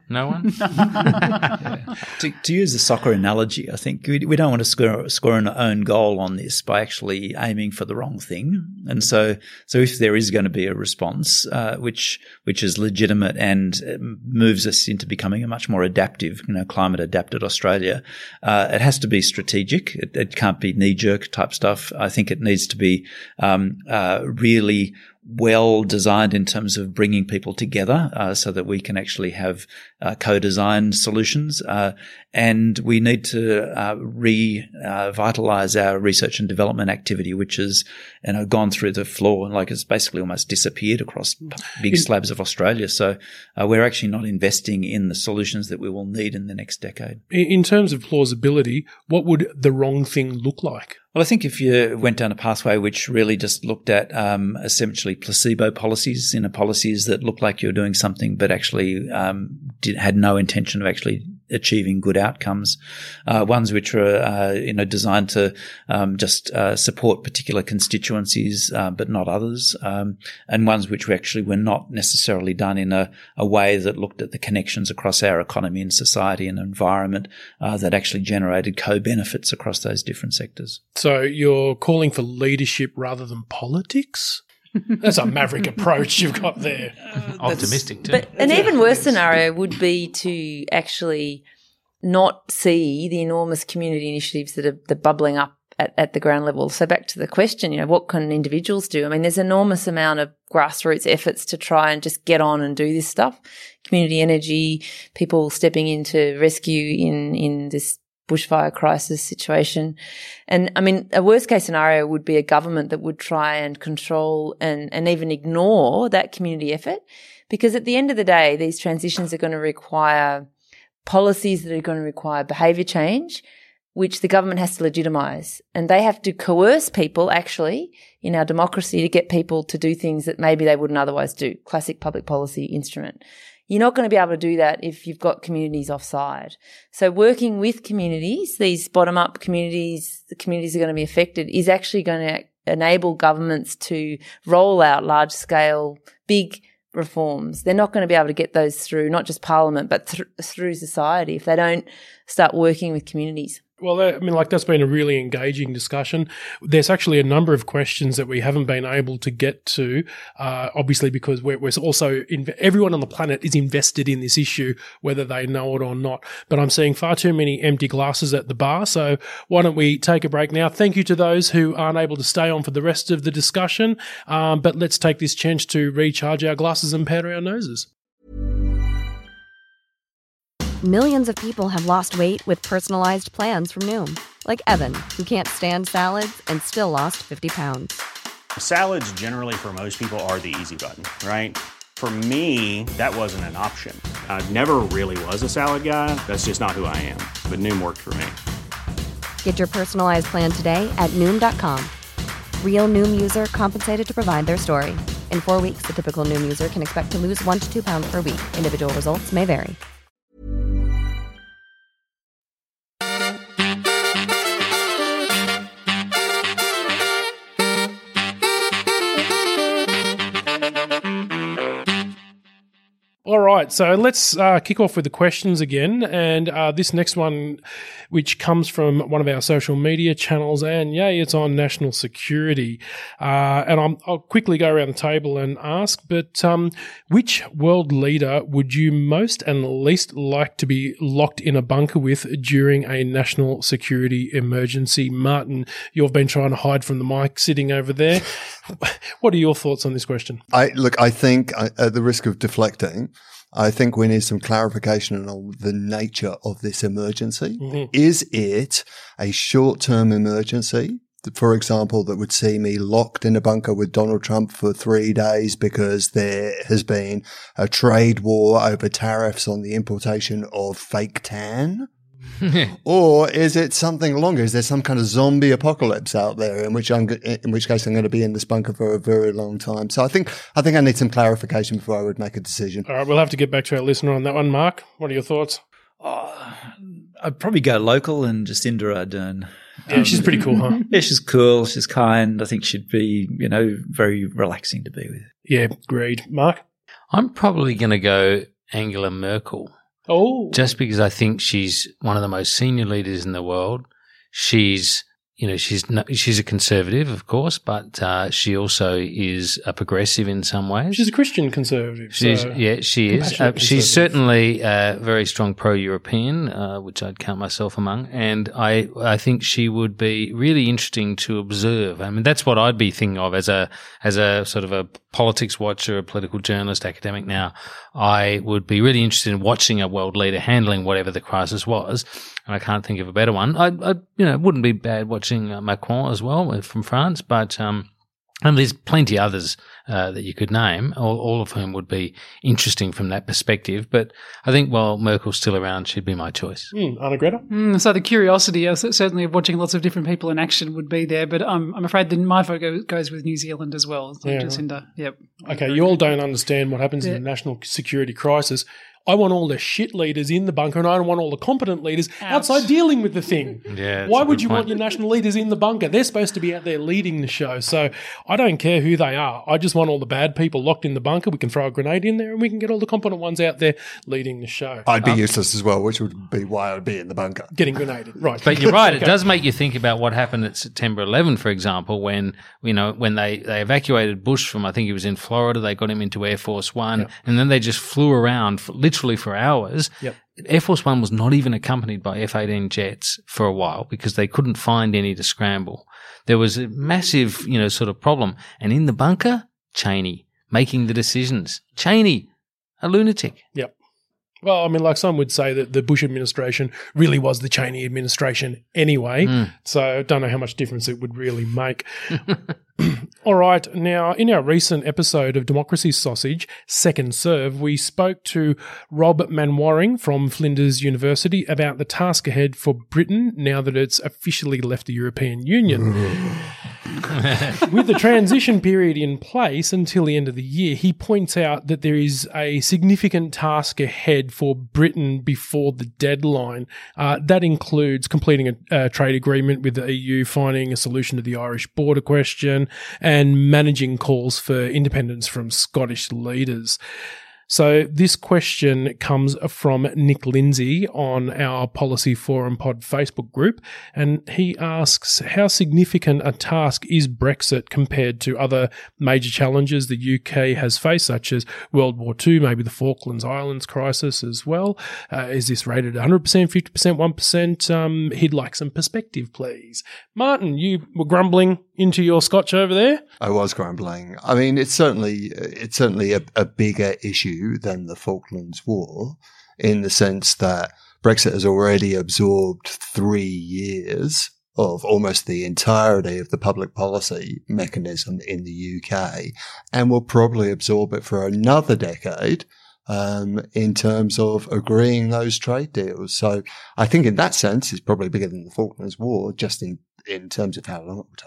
To use a soccer analogy, I think we don't want to score an own goal on this by actually aiming for the wrong thing. And so if there is going to be a response, which is legitimate and moves us into becoming a much more adaptive, climate adapted Australia, it has to be strategic. It can't be knee-jerk type stuff. I think it needs to be really well designed in terms of bringing people together so that we can actually have co-designed solutions. And we need to revitalize our research and development activity, which has gone through the floor and it's basically almost disappeared across big slabs of Australia. So we're actually not investing in the solutions that we will need in the next decade. In terms of plausibility, what would the wrong thing look like? Well, I think if you went down a pathway which really just looked at essentially placebo policies, policies that look like you're doing something but actually had no intention of actually achieving good outcomes, ones which are designed to just support particular constituencies but not others, and ones which actually were not necessarily done in a way that looked at the connections across our economy and society and environment that actually generated co-benefits across those different sectors. So you're calling for leadership rather than politics? That's a maverick approach you've got there. Optimistic too. But an even worse scenario would be to actually not see the enormous community initiatives that are bubbling up at the ground level. So back to the question, what can individuals do? I mean, there's an enormous amount of grassroots efforts to try and just get on and do this stuff. Community energy, people stepping in to rescue in this bushfire crisis situation. And I mean, a worst case scenario would be a government that would try and control and even ignore that community effort, because at the end of the day, these transitions are going to require policies that are going to require behaviour change, which the government has to legitimise. And they have to coerce people actually in our democracy to get people to do things that maybe they wouldn't otherwise do. Classic public policy instrument. You're not going to be able to do that if you've got communities offside. So working with communities, these bottom-up communities, the communities are going to be affected, is actually going to enable governments to roll out large-scale, big reforms. They're not going to be able to get those through, not just Parliament, but through society if they don't start working with communities. Well, I mean, that's been a really engaging discussion. There's actually a number of questions that we haven't been able to get to, obviously because we're also everyone on the planet is invested in this issue, whether they know it or not. But I'm seeing far too many empty glasses at the bar. So why don't we take a break now? Thank you to those who aren't able to stay on for the rest of the discussion. But let's take this chance to recharge our glasses and powder our noses. Millions of people have lost weight with personalized plans from Noom. Like Evan, who can't stand salads and still lost 50 pounds. Salads generally for most people are the easy button, right? For me, that wasn't an option. I never really was a salad guy. That's just not who I am. But Noom worked for me. Get your personalized plan today at Noom.com. Real Noom user compensated to provide their story. In 4 weeks, the typical Noom user can expect to lose 1 to 2 pounds per week. Individual results may vary. All right, so let's kick off with the questions again. And this next one, which comes from one of our social media channels, and it's on national security. And I'll quickly go around the table and ask, but which world leader would you most and least like to be locked in a bunker with during a national security emergency? Martin, you've been trying to hide from the mic sitting over there. What are your thoughts on this question? I think, at the risk of deflecting, I think we need some clarification on the nature of this emergency. Mm-hmm. Is it a short-term emergency, for example, that would see me locked in a bunker with Donald Trump for 3 days because there has been a trade war over tariffs on the importation of fake tan? Or is it something longer? Is there some kind of zombie apocalypse out there in which case I'm going to be in this bunker for a very long time? So I think I need some clarification before I would make a decision. All right, we'll have to get back to our listener on that one. Mark, what are your thoughts? I'd probably go local and Jacinda Ardern. Yeah, she's pretty cool, huh? Yeah, she's cool. She's kind. I think she'd be, very relaxing to be with. Yeah, agreed. Mark? I'm probably going to go Angela Merkel. Oh. Just because I think she's one of the most senior leaders in the world. She's a conservative, of course, but she also is a progressive in some ways. She's a Christian conservative. She is. She's certainly very strong pro-European, which I'd count myself among, and I think she would be really interesting to observe. I mean, that's what I'd be thinking of as a sort of a politics watcher, a political journalist, academic now. I would be really interested in watching a world leader handling whatever the crisis was, and I can't think of a better one. It wouldn't be bad watching Macron as well from France, but and there's plenty others that you could name, all of whom would be interesting from that perspective. But I think while Merkel's still around, she'd be my choice. Anna Greta? So the curiosity, certainly of watching lots of different people in action would be there, but I'm afraid that my vote goes with New Zealand as well. Jacinda. Right. Yep. Okay, you all don't understand what happens in a national security crisis. I want all the shit leaders in the bunker and I don't want all the competent leaders outside dealing with the thing. Yeah, why would you want your national leaders in the bunker? They're supposed to be out there leading the show. So I don't care who they are. I just want all the bad people locked in the bunker. We can throw a grenade in there and we can get all the competent ones out there leading the show. I'd be useless as well, which would be why I'd be in the bunker. Getting grenaded, right. But you're right. Okay. It does make you think about what happened at September 11, for example, when they evacuated Bush from, I think he was in Florida, they got him into Air Force One, and then they just flew around literally for hours. Yep. Air Force One was not even accompanied by F-18 jets for a while because they couldn't find any to scramble. There was a massive, sort of problem. And in the bunker, Cheney making the decisions. Cheney, a lunatic. Yep. Well, I mean, like some would say that the Bush administration really was the Cheney administration anyway. So I don't know how much difference it would really make. All right. Now, in our recent episode of Democracy Sausage, Second Serve, we spoke to Rob Manwaring from Flinders University about the task ahead for Britain now that it's officially left the European Union. With the transition period in place until the end of the year, he points out that there is a significant task ahead for Britain before the deadline. That includes completing a trade agreement with the EU, finding a solution to the Irish border question, and managing calls for independence from Scottish leaders. So this question comes from Nick Lindsay on our Policy Forum Pod Facebook group, and he asks, how significant a task is Brexit compared to other major challenges the UK has faced, such as World War II, maybe the Falklands Islands crisis as well? Is this rated 100%, 50%, 1%? He'd like some perspective, please. Martin, you were grumbling into your scotch over there? I was grumbling. I mean, it's certainly a bigger issue than the Falklands War, in the sense that Brexit has already absorbed 3 years of almost the entirety of the public policy mechanism in the UK, and will probably absorb it for another decade in terms of agreeing those trade deals. So I think in that sense, it's probably bigger than the Falklands War, just in terms of how long it will take.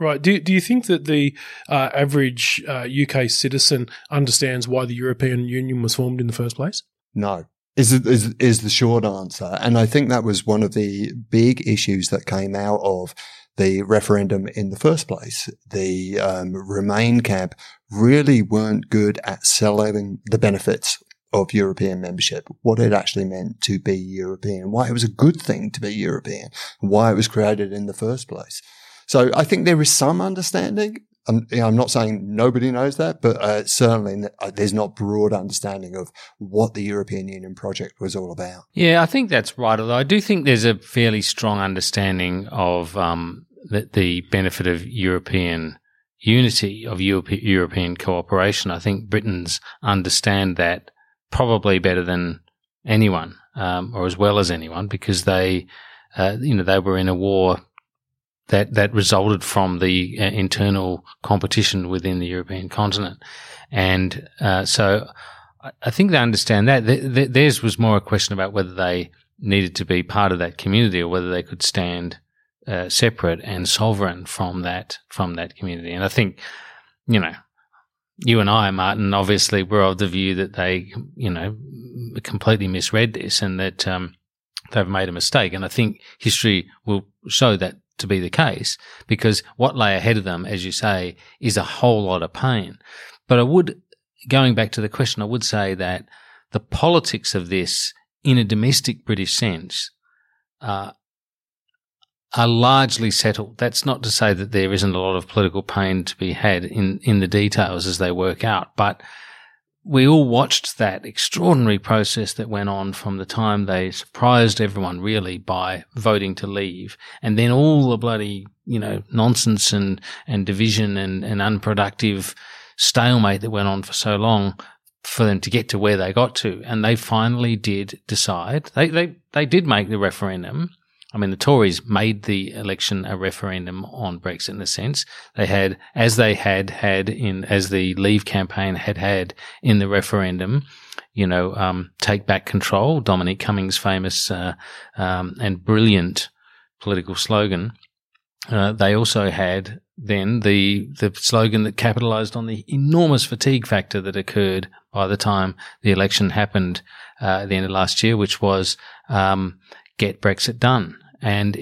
Right. Do you think that the average UK citizen understands why the European Union was formed in the first place? No. Is the short answer. And I think that was one of the big issues that came out of the referendum in the first place. The Remain camp really weren't good at selling the benefits of European membership, what it actually meant to be European, why it was a good thing to be European, why it was created in the first place. So I think there is some understanding. I'm not saying nobody knows that, but certainly there's not broad understanding of what the European Union project was all about. Yeah, I think that's right. Although I do think there's a fairly strong understanding of the benefit of European unity, of European cooperation. I think Britons understand that probably better than anyone, or as well as anyone, because they were in a war that resulted from the internal competition within the European continent. And so I think they understand that. Theirs was more a question about whether they needed to be part of that community or whether they could stand separate and sovereign from that community. And I think, you and I, Martin, obviously we're of the view that they, completely misread this and that they've made a mistake. And I think history will show that to be the case, because what lay ahead of them, as you say, is a whole lot of pain. But going back to the question, I would say that the politics of this, in a domestic British sense, are largely settled. That's not to say that there isn't a lot of political pain to be had in the details as they work out, but we all watched that extraordinary process that went on from the time they surprised everyone really by voting to leave, and then all the bloody, nonsense and division and unproductive stalemate that went on for so long for them to get to where they got to. And they finally did decide. They did make the referendum. I mean, the Tories made the election a referendum on Brexit in a sense. They had, as the Leave campaign had in the referendum, take back control, Dominic Cummings' famous and brilliant political slogan. They also had then the slogan that capitalised on the enormous fatigue factor that occurred by the time the election happened at the end of last year, which was get Brexit done. And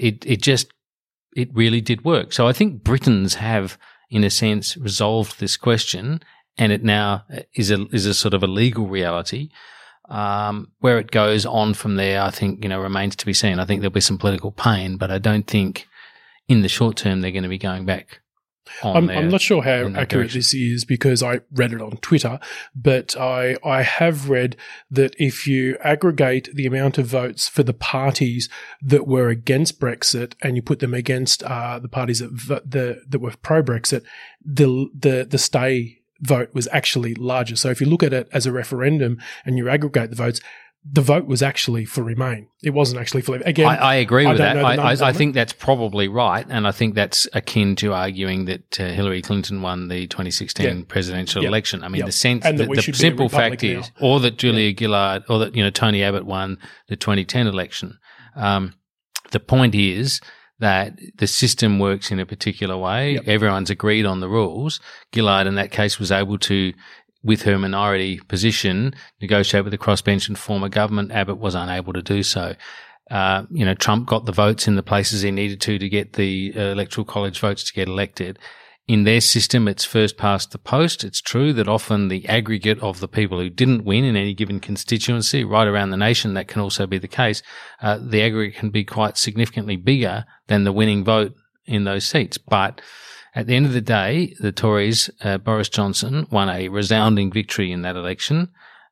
it really did work. So I think Britons have, in a sense, resolved this question, and it now is a sort of a legal reality. Where it goes on from there, I think, remains to be seen. I think there'll be some political pain, but I don't think in the short term they're going to be going back. I'm not sure how accurate this is because I read it on Twitter, but I have read that if you aggregate the amount of votes for the parties that were against Brexit and you put them against the parties that were pro-Brexit, the stay vote was actually larger. So if you look at it as a referendum and you aggregate the votes, the vote was actually for Remain. It wasn't actually for Leave. Again, I agree with that. I think that's probably right, and I think that's akin to arguing that Hillary Clinton won the 2016 presidential election. I mean, the sense that the simple fact is, or that Julia Gillard, or that Tony Abbott won the 2010 election. The point is that the system works in a particular way. Everyone's agreed on the rules. Gillard, in that case, was able to, with her minority position, negotiate with the crossbench and form a government. Abbott was unable to do so. Trump got the votes in the places he needed to get the electoral college votes to get elected. In their system, it's first past the post. It's true that often the aggregate of the people who didn't win in any given constituency right around the nation, that can also be the case. The aggregate can be quite significantly bigger than the winning vote in those seats. But at the end of the day, the Tories, Boris Johnson, won a resounding victory in that election.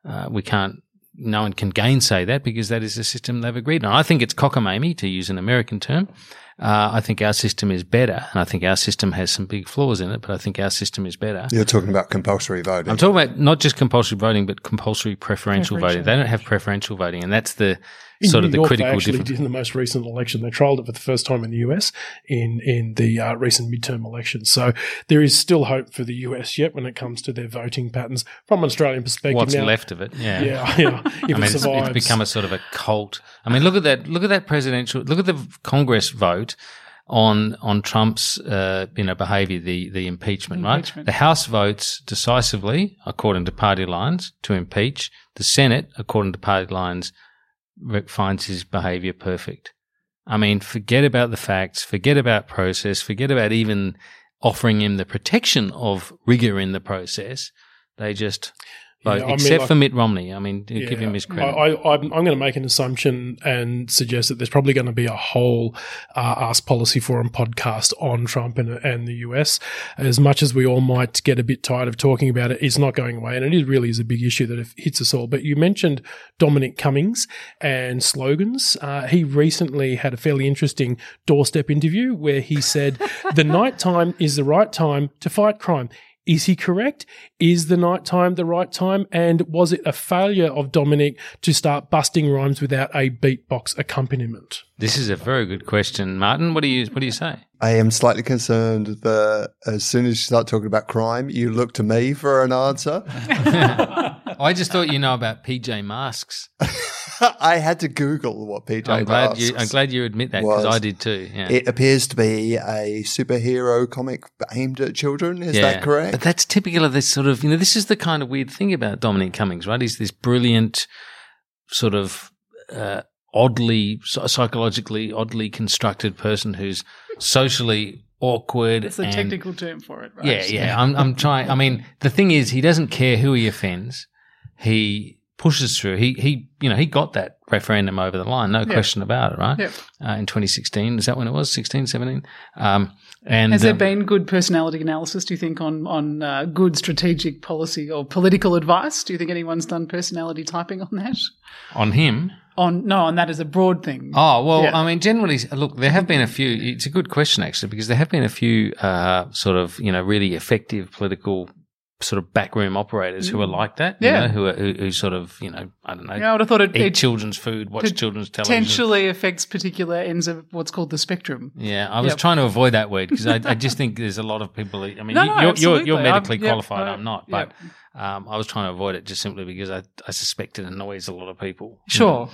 No one can gainsay that because that is the system they've agreed on. I think it's cockamamie, to use an American term. I think our system is better, and I think our system has some big flaws in it, but I think our system is better. You're talking about compulsory voting. I'm talking about not just compulsory voting, but compulsory preferential voting. They don't have preferential voting, and that's the sort of the critical difference. In the most recent election, they trialled it for the first time in the US in the recent midterm elections. So there is still hope for the US yet when it comes to their voting patterns from an Australian perspective. What's left of it? Yeah. If it survives, it's become a sort of a cult. I mean, look at that presidential. Look at the Congress vote on Trump's behaviour, the impeachment, right? The House votes decisively according to party lines to impeach. The Senate, according to party lines, finds his behaviour perfect. I mean, forget about the facts, forget about process, forget about even offering him the protection of rigour in the process. They just vote, except for Mitt Romney. I mean, give him his credit. I'm going to make an assumption and suggest that there's probably going to be a whole Ask Policy Forum podcast on Trump and the US. As much as we all might get a bit tired of talking about it, it's not going away, and it really is a big issue that it hits us all. But you mentioned Dominic Cummings and slogans. He recently had a fairly interesting doorstep interview where he said, "The night time is the right time to fight crime." Is he correct? Is the night time the right time? And was it a failure of Dominic to start busting rhymes without a beatbox accompaniment? This is a very good question, Martin. What do you say? I am slightly concerned that as soon as you start talking about crime, you look to me for an answer. I just thought you know about PJ Masks. I had to Google what PJ Masks I'm glad you admit that, because I did too. Yeah. It appears to be a superhero comic aimed at children. Is that correct? But that's typical of this sort of, this is the kind of weird thing about Dominic Cummings, right? He's this brilliant sort of psychologically oddly constructed person who's socially awkward. That's a technical term for it, right? Yeah. I'm trying. I mean, the thing is, he doesn't care who he offends. He pushes through. He got that referendum over the line, no question about it, right? Yep. In 2016, is that when it was? 16, 17? And has there been good personality analysis, do you think, on good strategic policy or political advice? Do you think anyone's done personality typing on that? On him? On that as a broad thing. Oh, well, yeah. I mean, generally, look, there have been a few. It's a good question, actually, because there have been a few sort of, really effective political sort of backroom operators who are like that, who sort of, I don't know, I would have thought eat children's food, watch children's television. Potentially affects particular ends of what's called the spectrum. Yeah, I was trying to avoid that word because I just think there's a lot of people. I mean, you're medically qualified, I'm not, but I was trying to avoid it just simply because I suspect it annoys a lot of people. Sure.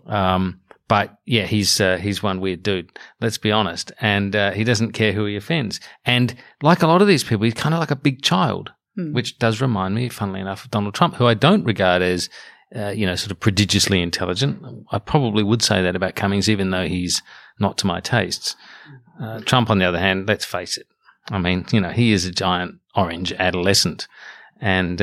But yeah, he's one weird dude. Let's be honest, and he doesn't care who he offends. And like a lot of these people, he's kind of like a big child. Which does remind me, funnily enough, of Donald Trump, who I don't regard as, sort of prodigiously intelligent. I probably would say that about Cummings, even though he's not to my tastes. Trump, on the other hand, let's face it. I mean, he is a giant orange adolescent, and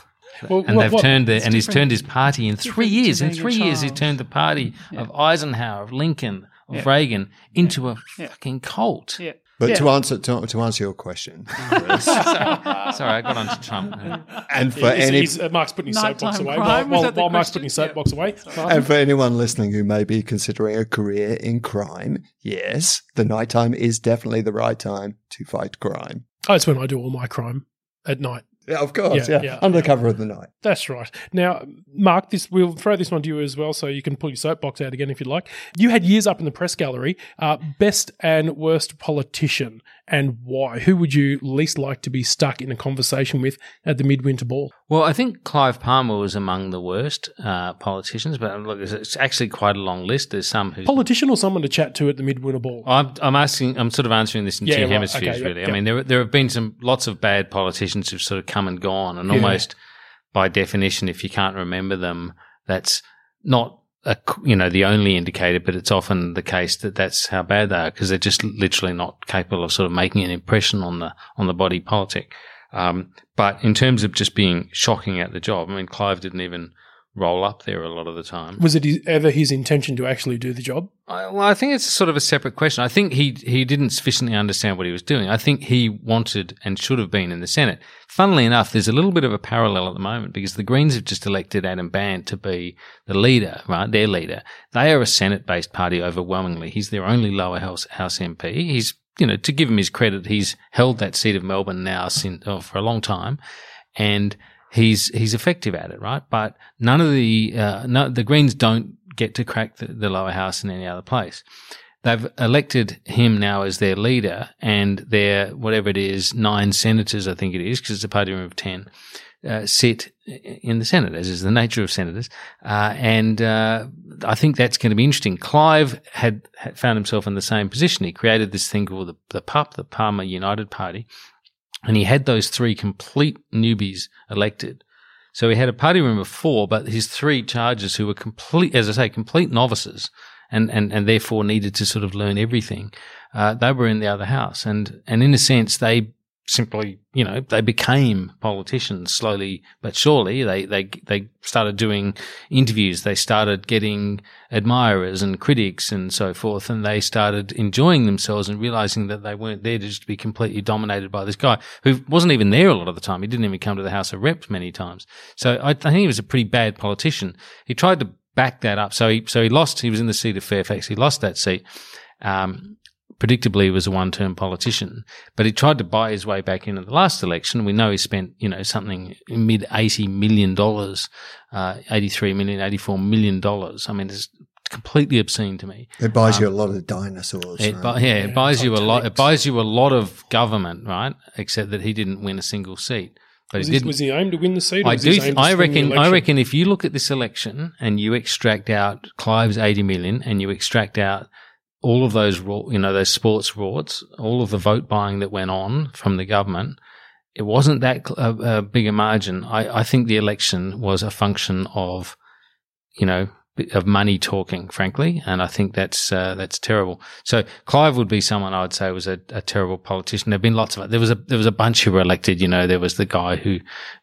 he's turned his party in 3 years. In 3 years, he's turned the party of Eisenhower, of Lincoln, of Reagan into a fucking cult. Yeah. But to answer your question, Chris, sorry, I got onto Trump. And for Mark's putting his soapbox away. While Mark's putting his soapbox away, and for anyone listening who may be considering a career in crime, yes, the nighttime is definitely the right time to fight crime. Oh, it's when I do all my crime at night. Yeah, of course. Under the cover of the night. That's right. Now, Mark, we'll throw this one to you as well, so you can pull your soapbox out again if you'd like. You had years up in the press gallery. Best and worst politician, and why? Who would you least like to be stuck in a conversation with at the midwinter ball? Well, I think Clive Palmer was among the worst politicians, but look, it's actually quite a long list. There's some who politician or someone to chat to at the midwinter ball. I'm sort of answering this in two hemispheres, really. I mean, there have been lots of bad politicians who've sort of come and gone, and almost by definition, if you can't remember them, that's not the only indicator, but it's often the case that that's how bad they are because they're just literally not capable of sort of making an impression on the body politic. But in terms of just being shocking at the job, I mean, Clive didn't even roll up there a lot of the time. Was it ever his intention to actually do the job? I think it's sort of a separate question. I think he didn't sufficiently understand what he was doing. I think he wanted and should have been in the Senate. Funnily enough, there's a little bit of a parallel at the moment because the Greens have just elected Adam Band to be the leader, right? Their leader. They are a Senate-based party overwhelmingly. He's their only lower house MP. He's, to give him his credit, he's held that seat of Melbourne now for a long time, and he's effective at it, right? But none of the Greens don't get to crack the lower house in any other place. They've elected him now as their leader, and their, whatever it is, 9 senators, I think it is, because it's a party room of 10. sit in the Senate, as is the nature of senators. And I think that's going to be interesting. Clive had found himself in the same position. He created this thing called the PUP, the Palmer United Party, and he had those 3 complete newbies elected. So he had a party room of 4, but his 3 charges who were complete novices and therefore needed to sort of learn everything, they were in the other house. And in a sense, they simply, they became politicians slowly but surely. They started doing interviews. They started getting admirers and critics and so forth, and they started enjoying themselves and realizing that they weren't there to just be completely dominated by this guy who wasn't even there a lot of the time. He didn't even come to the House of Reps many times. So I think he was a pretty bad politician. He tried to back that up. So he lost. He was in the seat of Fairfax. He lost that seat. Predictably, he was a one-term politician, but he tried to buy his way back into the last election. We know he spent, something mid $80 million, $83 million, $84 million. I mean, it's completely obscene to me. It buys you a lot of dinosaurs. It buys you a lot. It buys you a lot of government, right? Except that he didn't win a single seat. But was he aimed to win the seat? I reckon if you look at this election and you extract out Clive's 80 million and you extract out all of those, those sports frauds, all of the vote buying that went on from the government, it wasn't that big a margin. I think the election was a function of, of money talking, frankly, and I think that's terrible. So Clive would be someone I would say was a terrible politician. There've been lots of it. There was a bunch who were elected. There was the guy who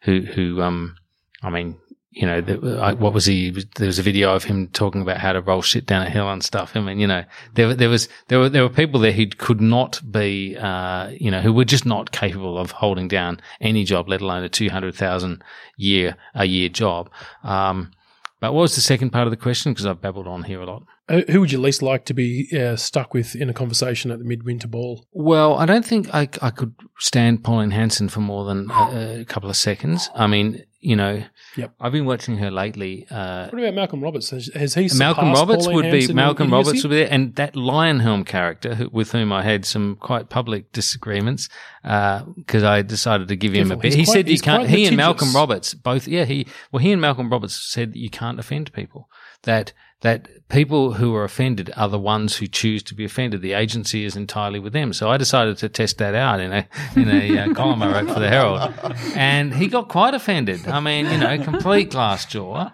what was he? There was a video of him talking about how to roll shit down a hill and stuff. I mean, there were people there who could not be, who were just not capable of holding down any job, let alone a $200,000 a year job. But what was the second part of the question? Because I've babbled on here a lot. Who would you least like to be stuck with in a conversation at the Midwinter Ball? Well, I don't think I could stand Pauline Hanson for more than a couple of seconds. I mean, Yep. I've been watching her lately. What about Malcolm Roberts? Has he Malcolm Roberts Pauline would be Hanson Malcolm in Roberts idiocy? would be there, and that Lionhelm character with whom I had some quite public disagreements because I decided to give him a bit. He said you can't. He and Malcolm Roberts both. Yeah, he and Malcolm Roberts said that you can't offend people. That people who are offended are the ones who choose to be offended. The agency is entirely with them. So I decided to test that out in a column I wrote for the Herald, and he got quite offended. I mean, complete glass jaw.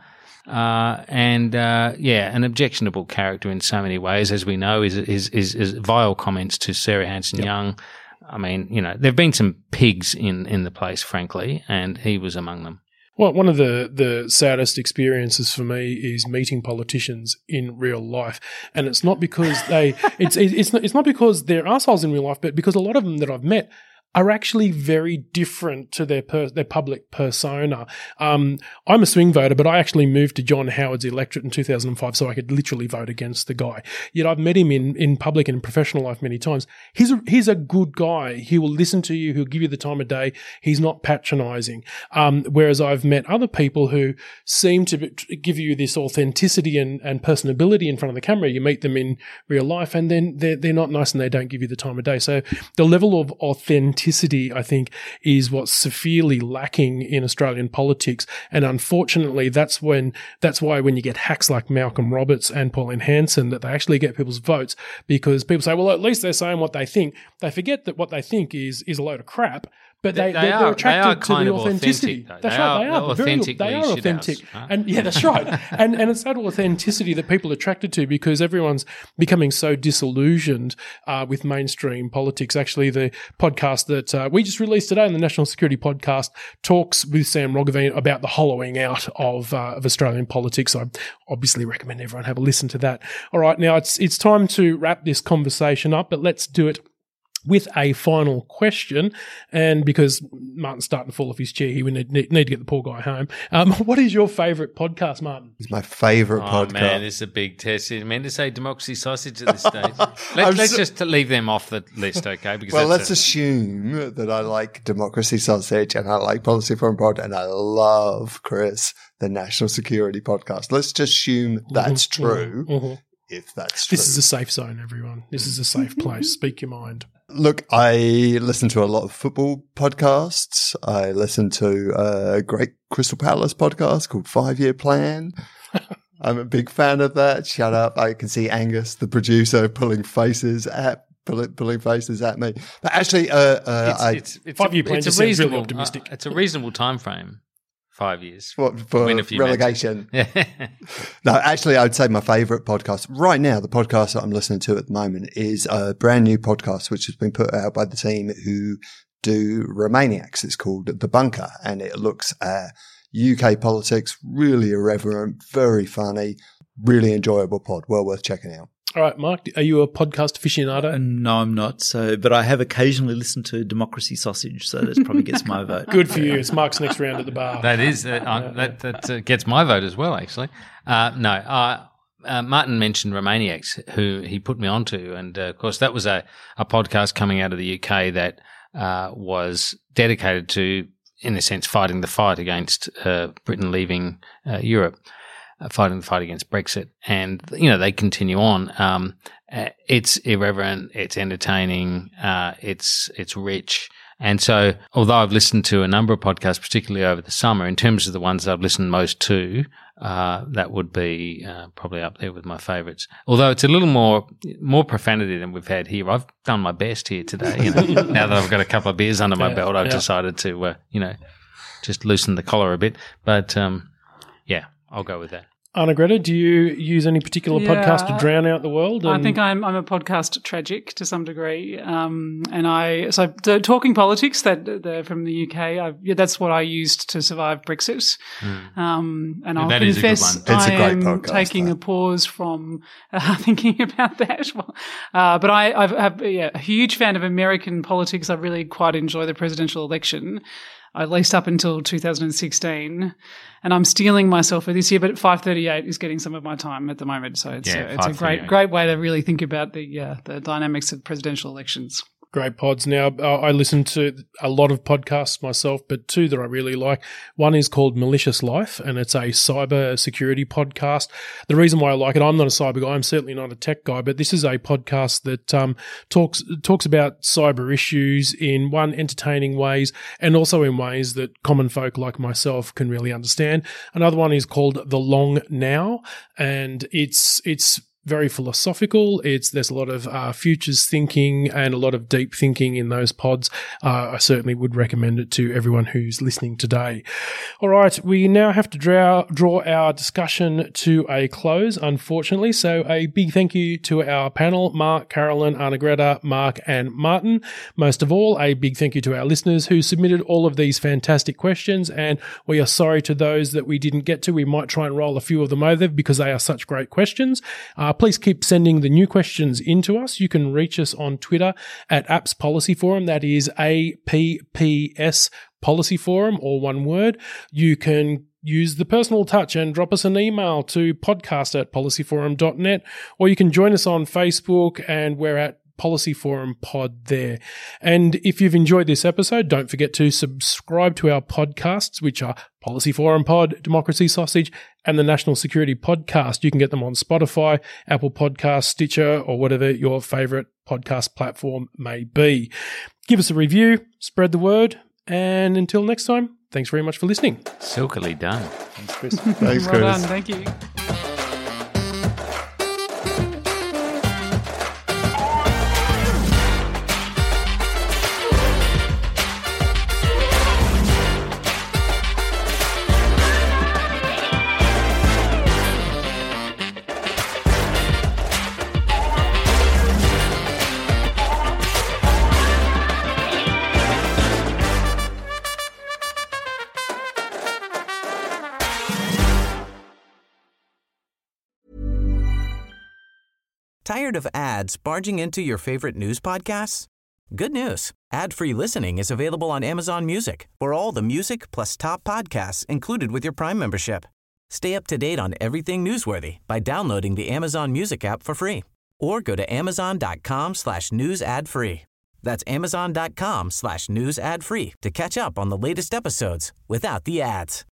An objectionable character in so many ways, as we know, is vile comments to Sarah Hanson-Young. I mean, there've been some pigs in the place, frankly, and he was among them. Well, one of the saddest experiences for me is meeting politicians in real life, and it's not because it's not because they're assholes in real life, but because a lot of them that I've met are actually very different to their public persona. I'm a swing voter, but I actually moved to John Howard's electorate in 2005 so I could literally vote against the guy. Yet I've met him in public and in professional life many times. He's a good guy. He will listen to you. He'll give you the time of day. He's not patronizing. Whereas I've met other people who seem to give you this authenticity and personability in front of the camera. You meet them in real life and then they're not nice and they don't give you the time of day. So the level of authenticity, I think, is what's severely lacking in Australian politics. And unfortunately, that's why when you get hacks like Malcolm Roberts and Pauline Hanson, that they actually get people's votes, because people say, well, at least they're saying what they think. They forget that what they think is a load of crap. But they're attracted to the authenticity. That's right. They are authentic. Right? And yeah, that's right. and it's that authenticity that people are attracted to, because everyone's becoming so disillusioned with mainstream politics. Actually, the podcast that we just released today, the National Security Podcast, talks with Sam Roggeveen about the hollowing out of Australian politics. I obviously recommend everyone have a listen to that. All right, now it's time to wrap this conversation up, but let's do it with a final question. And because Martin's starting to fall off his chair here, we need to get the poor guy home. What is your favourite podcast, Martin? It's my favourite podcast. Oh, man, this is a big test. You meant to say Democracy Sausage at this stage. Let's just leave them off the list, okay? Because let's assume that I like Democracy Sausage and I like Policy Forum Pod and I love Chris, the National Security Podcast. Let's just assume that's true. If that's true. This is a safe zone, everyone. This is a safe place. Speak your mind. Look, I listen to a lot of football podcasts. I listen to a great Crystal Palace podcast called 5 Year Plan. I'm a big fan of that. Shut up. I can see Angus, the producer, pulling faces at me. But actually, it's 5 year plan just sounds really optimistic. It's a reasonable time frame. 5 years. For relegation. No, actually, I would say my favourite podcast right now, the podcast that I'm listening to at the moment, is a brand new podcast which has been put out by the team who do Romaniacs. It's called The Bunker, and it looks at UK politics, really irreverent, very funny, really enjoyable pod. Well worth checking out. All right, Mark, are you a podcast aficionado? No, I'm not. But I have occasionally listened to Democracy Sausage, so that probably gets my vote. Good for you. It's Mark's next round at the bar. That is that gets my vote as well. Actually, Martin mentioned Romaniacs, who he put me onto, and of course that was a podcast coming out of the UK that was dedicated to, in a sense, fighting the fight against Britain leaving Europe. Fighting the fight against Brexit, and they continue on. It's irreverent, it's entertaining, it's rich, and so although I've listened to a number of podcasts, particularly over the summer, in terms of the ones that I've listened most to, that would be probably up there with my favourites. Although it's a little more profanity than we've had here. I've done my best here today. Now that I've got a couple of beers under my belt, I've decided to just loosen the collar a bit, but. I'll go with that. Anna-Greta, do you use any particular podcast to drown out the world? I think I'm a podcast tragic to some degree. So Talking Politics, that they're from the UK, that's what I used to survive Brexit. And I'll confess I am taking a pause from thinking about that. But I'm a huge fan of American politics. I really quite enjoy the presidential election. At least up until 2016, and I'm steeling myself for this year, but 538 is getting some of my time at the moment. So it's a great way to really think about the dynamics of presidential elections. Great pods. Now, I listen to a lot of podcasts myself, but two that I really like. One is called Malicious Life, and it's a cyber security podcast. The reason why I like it, I'm not a cyber guy. I'm certainly not a tech guy, but this is a podcast that talks about cyber issues in entertaining ways, and also in ways that common folk like myself can really understand. Another one is called The Long Now, and it's very philosophical. There's a lot of futures thinking and a lot of deep thinking in those pods. I certainly would recommend it to everyone who's listening today. All right, we now have to draw our discussion to a close, unfortunately. So a big thank you to our panel, Mark, Carolyn, Anna-Greta, Mark and Martin. Most of all, a big thank you to our listeners who submitted all of these fantastic questions, and we are sorry to those that we didn't get to. We might try and roll a few of them over because they are such great questions. Please keep sending the new questions in to us. You can reach us on Twitter at Apps Policy Forum. That is APPS Policy Forum, or one word. You can use the personal touch and drop us an email to podcast@policyforum.net, or you can join us on Facebook, and we're at Policy Forum Pod there. And if you've enjoyed this episode, don't forget to subscribe to our podcasts, which are Policy Forum Pod, Democracy Sausage, and the National Security Podcast. You can get them on Spotify, Apple Podcasts, Stitcher, or whatever your favorite podcast platform may be. Give us a review, spread the word, and until next time, thanks very much for listening. Silkily done. Thanks, Chris. Thanks, Chris. Well done. Thank you. Tired of ads barging into your favorite news podcasts? Good news. Ad-free listening is available on Amazon Music for all the music plus top podcasts included with your Prime membership. Stay up to date on everything newsworthy by downloading the Amazon Music app for free, or go to amazon.com/news ad free. That's amazon.com/news ad free to catch up on the latest episodes without the ads.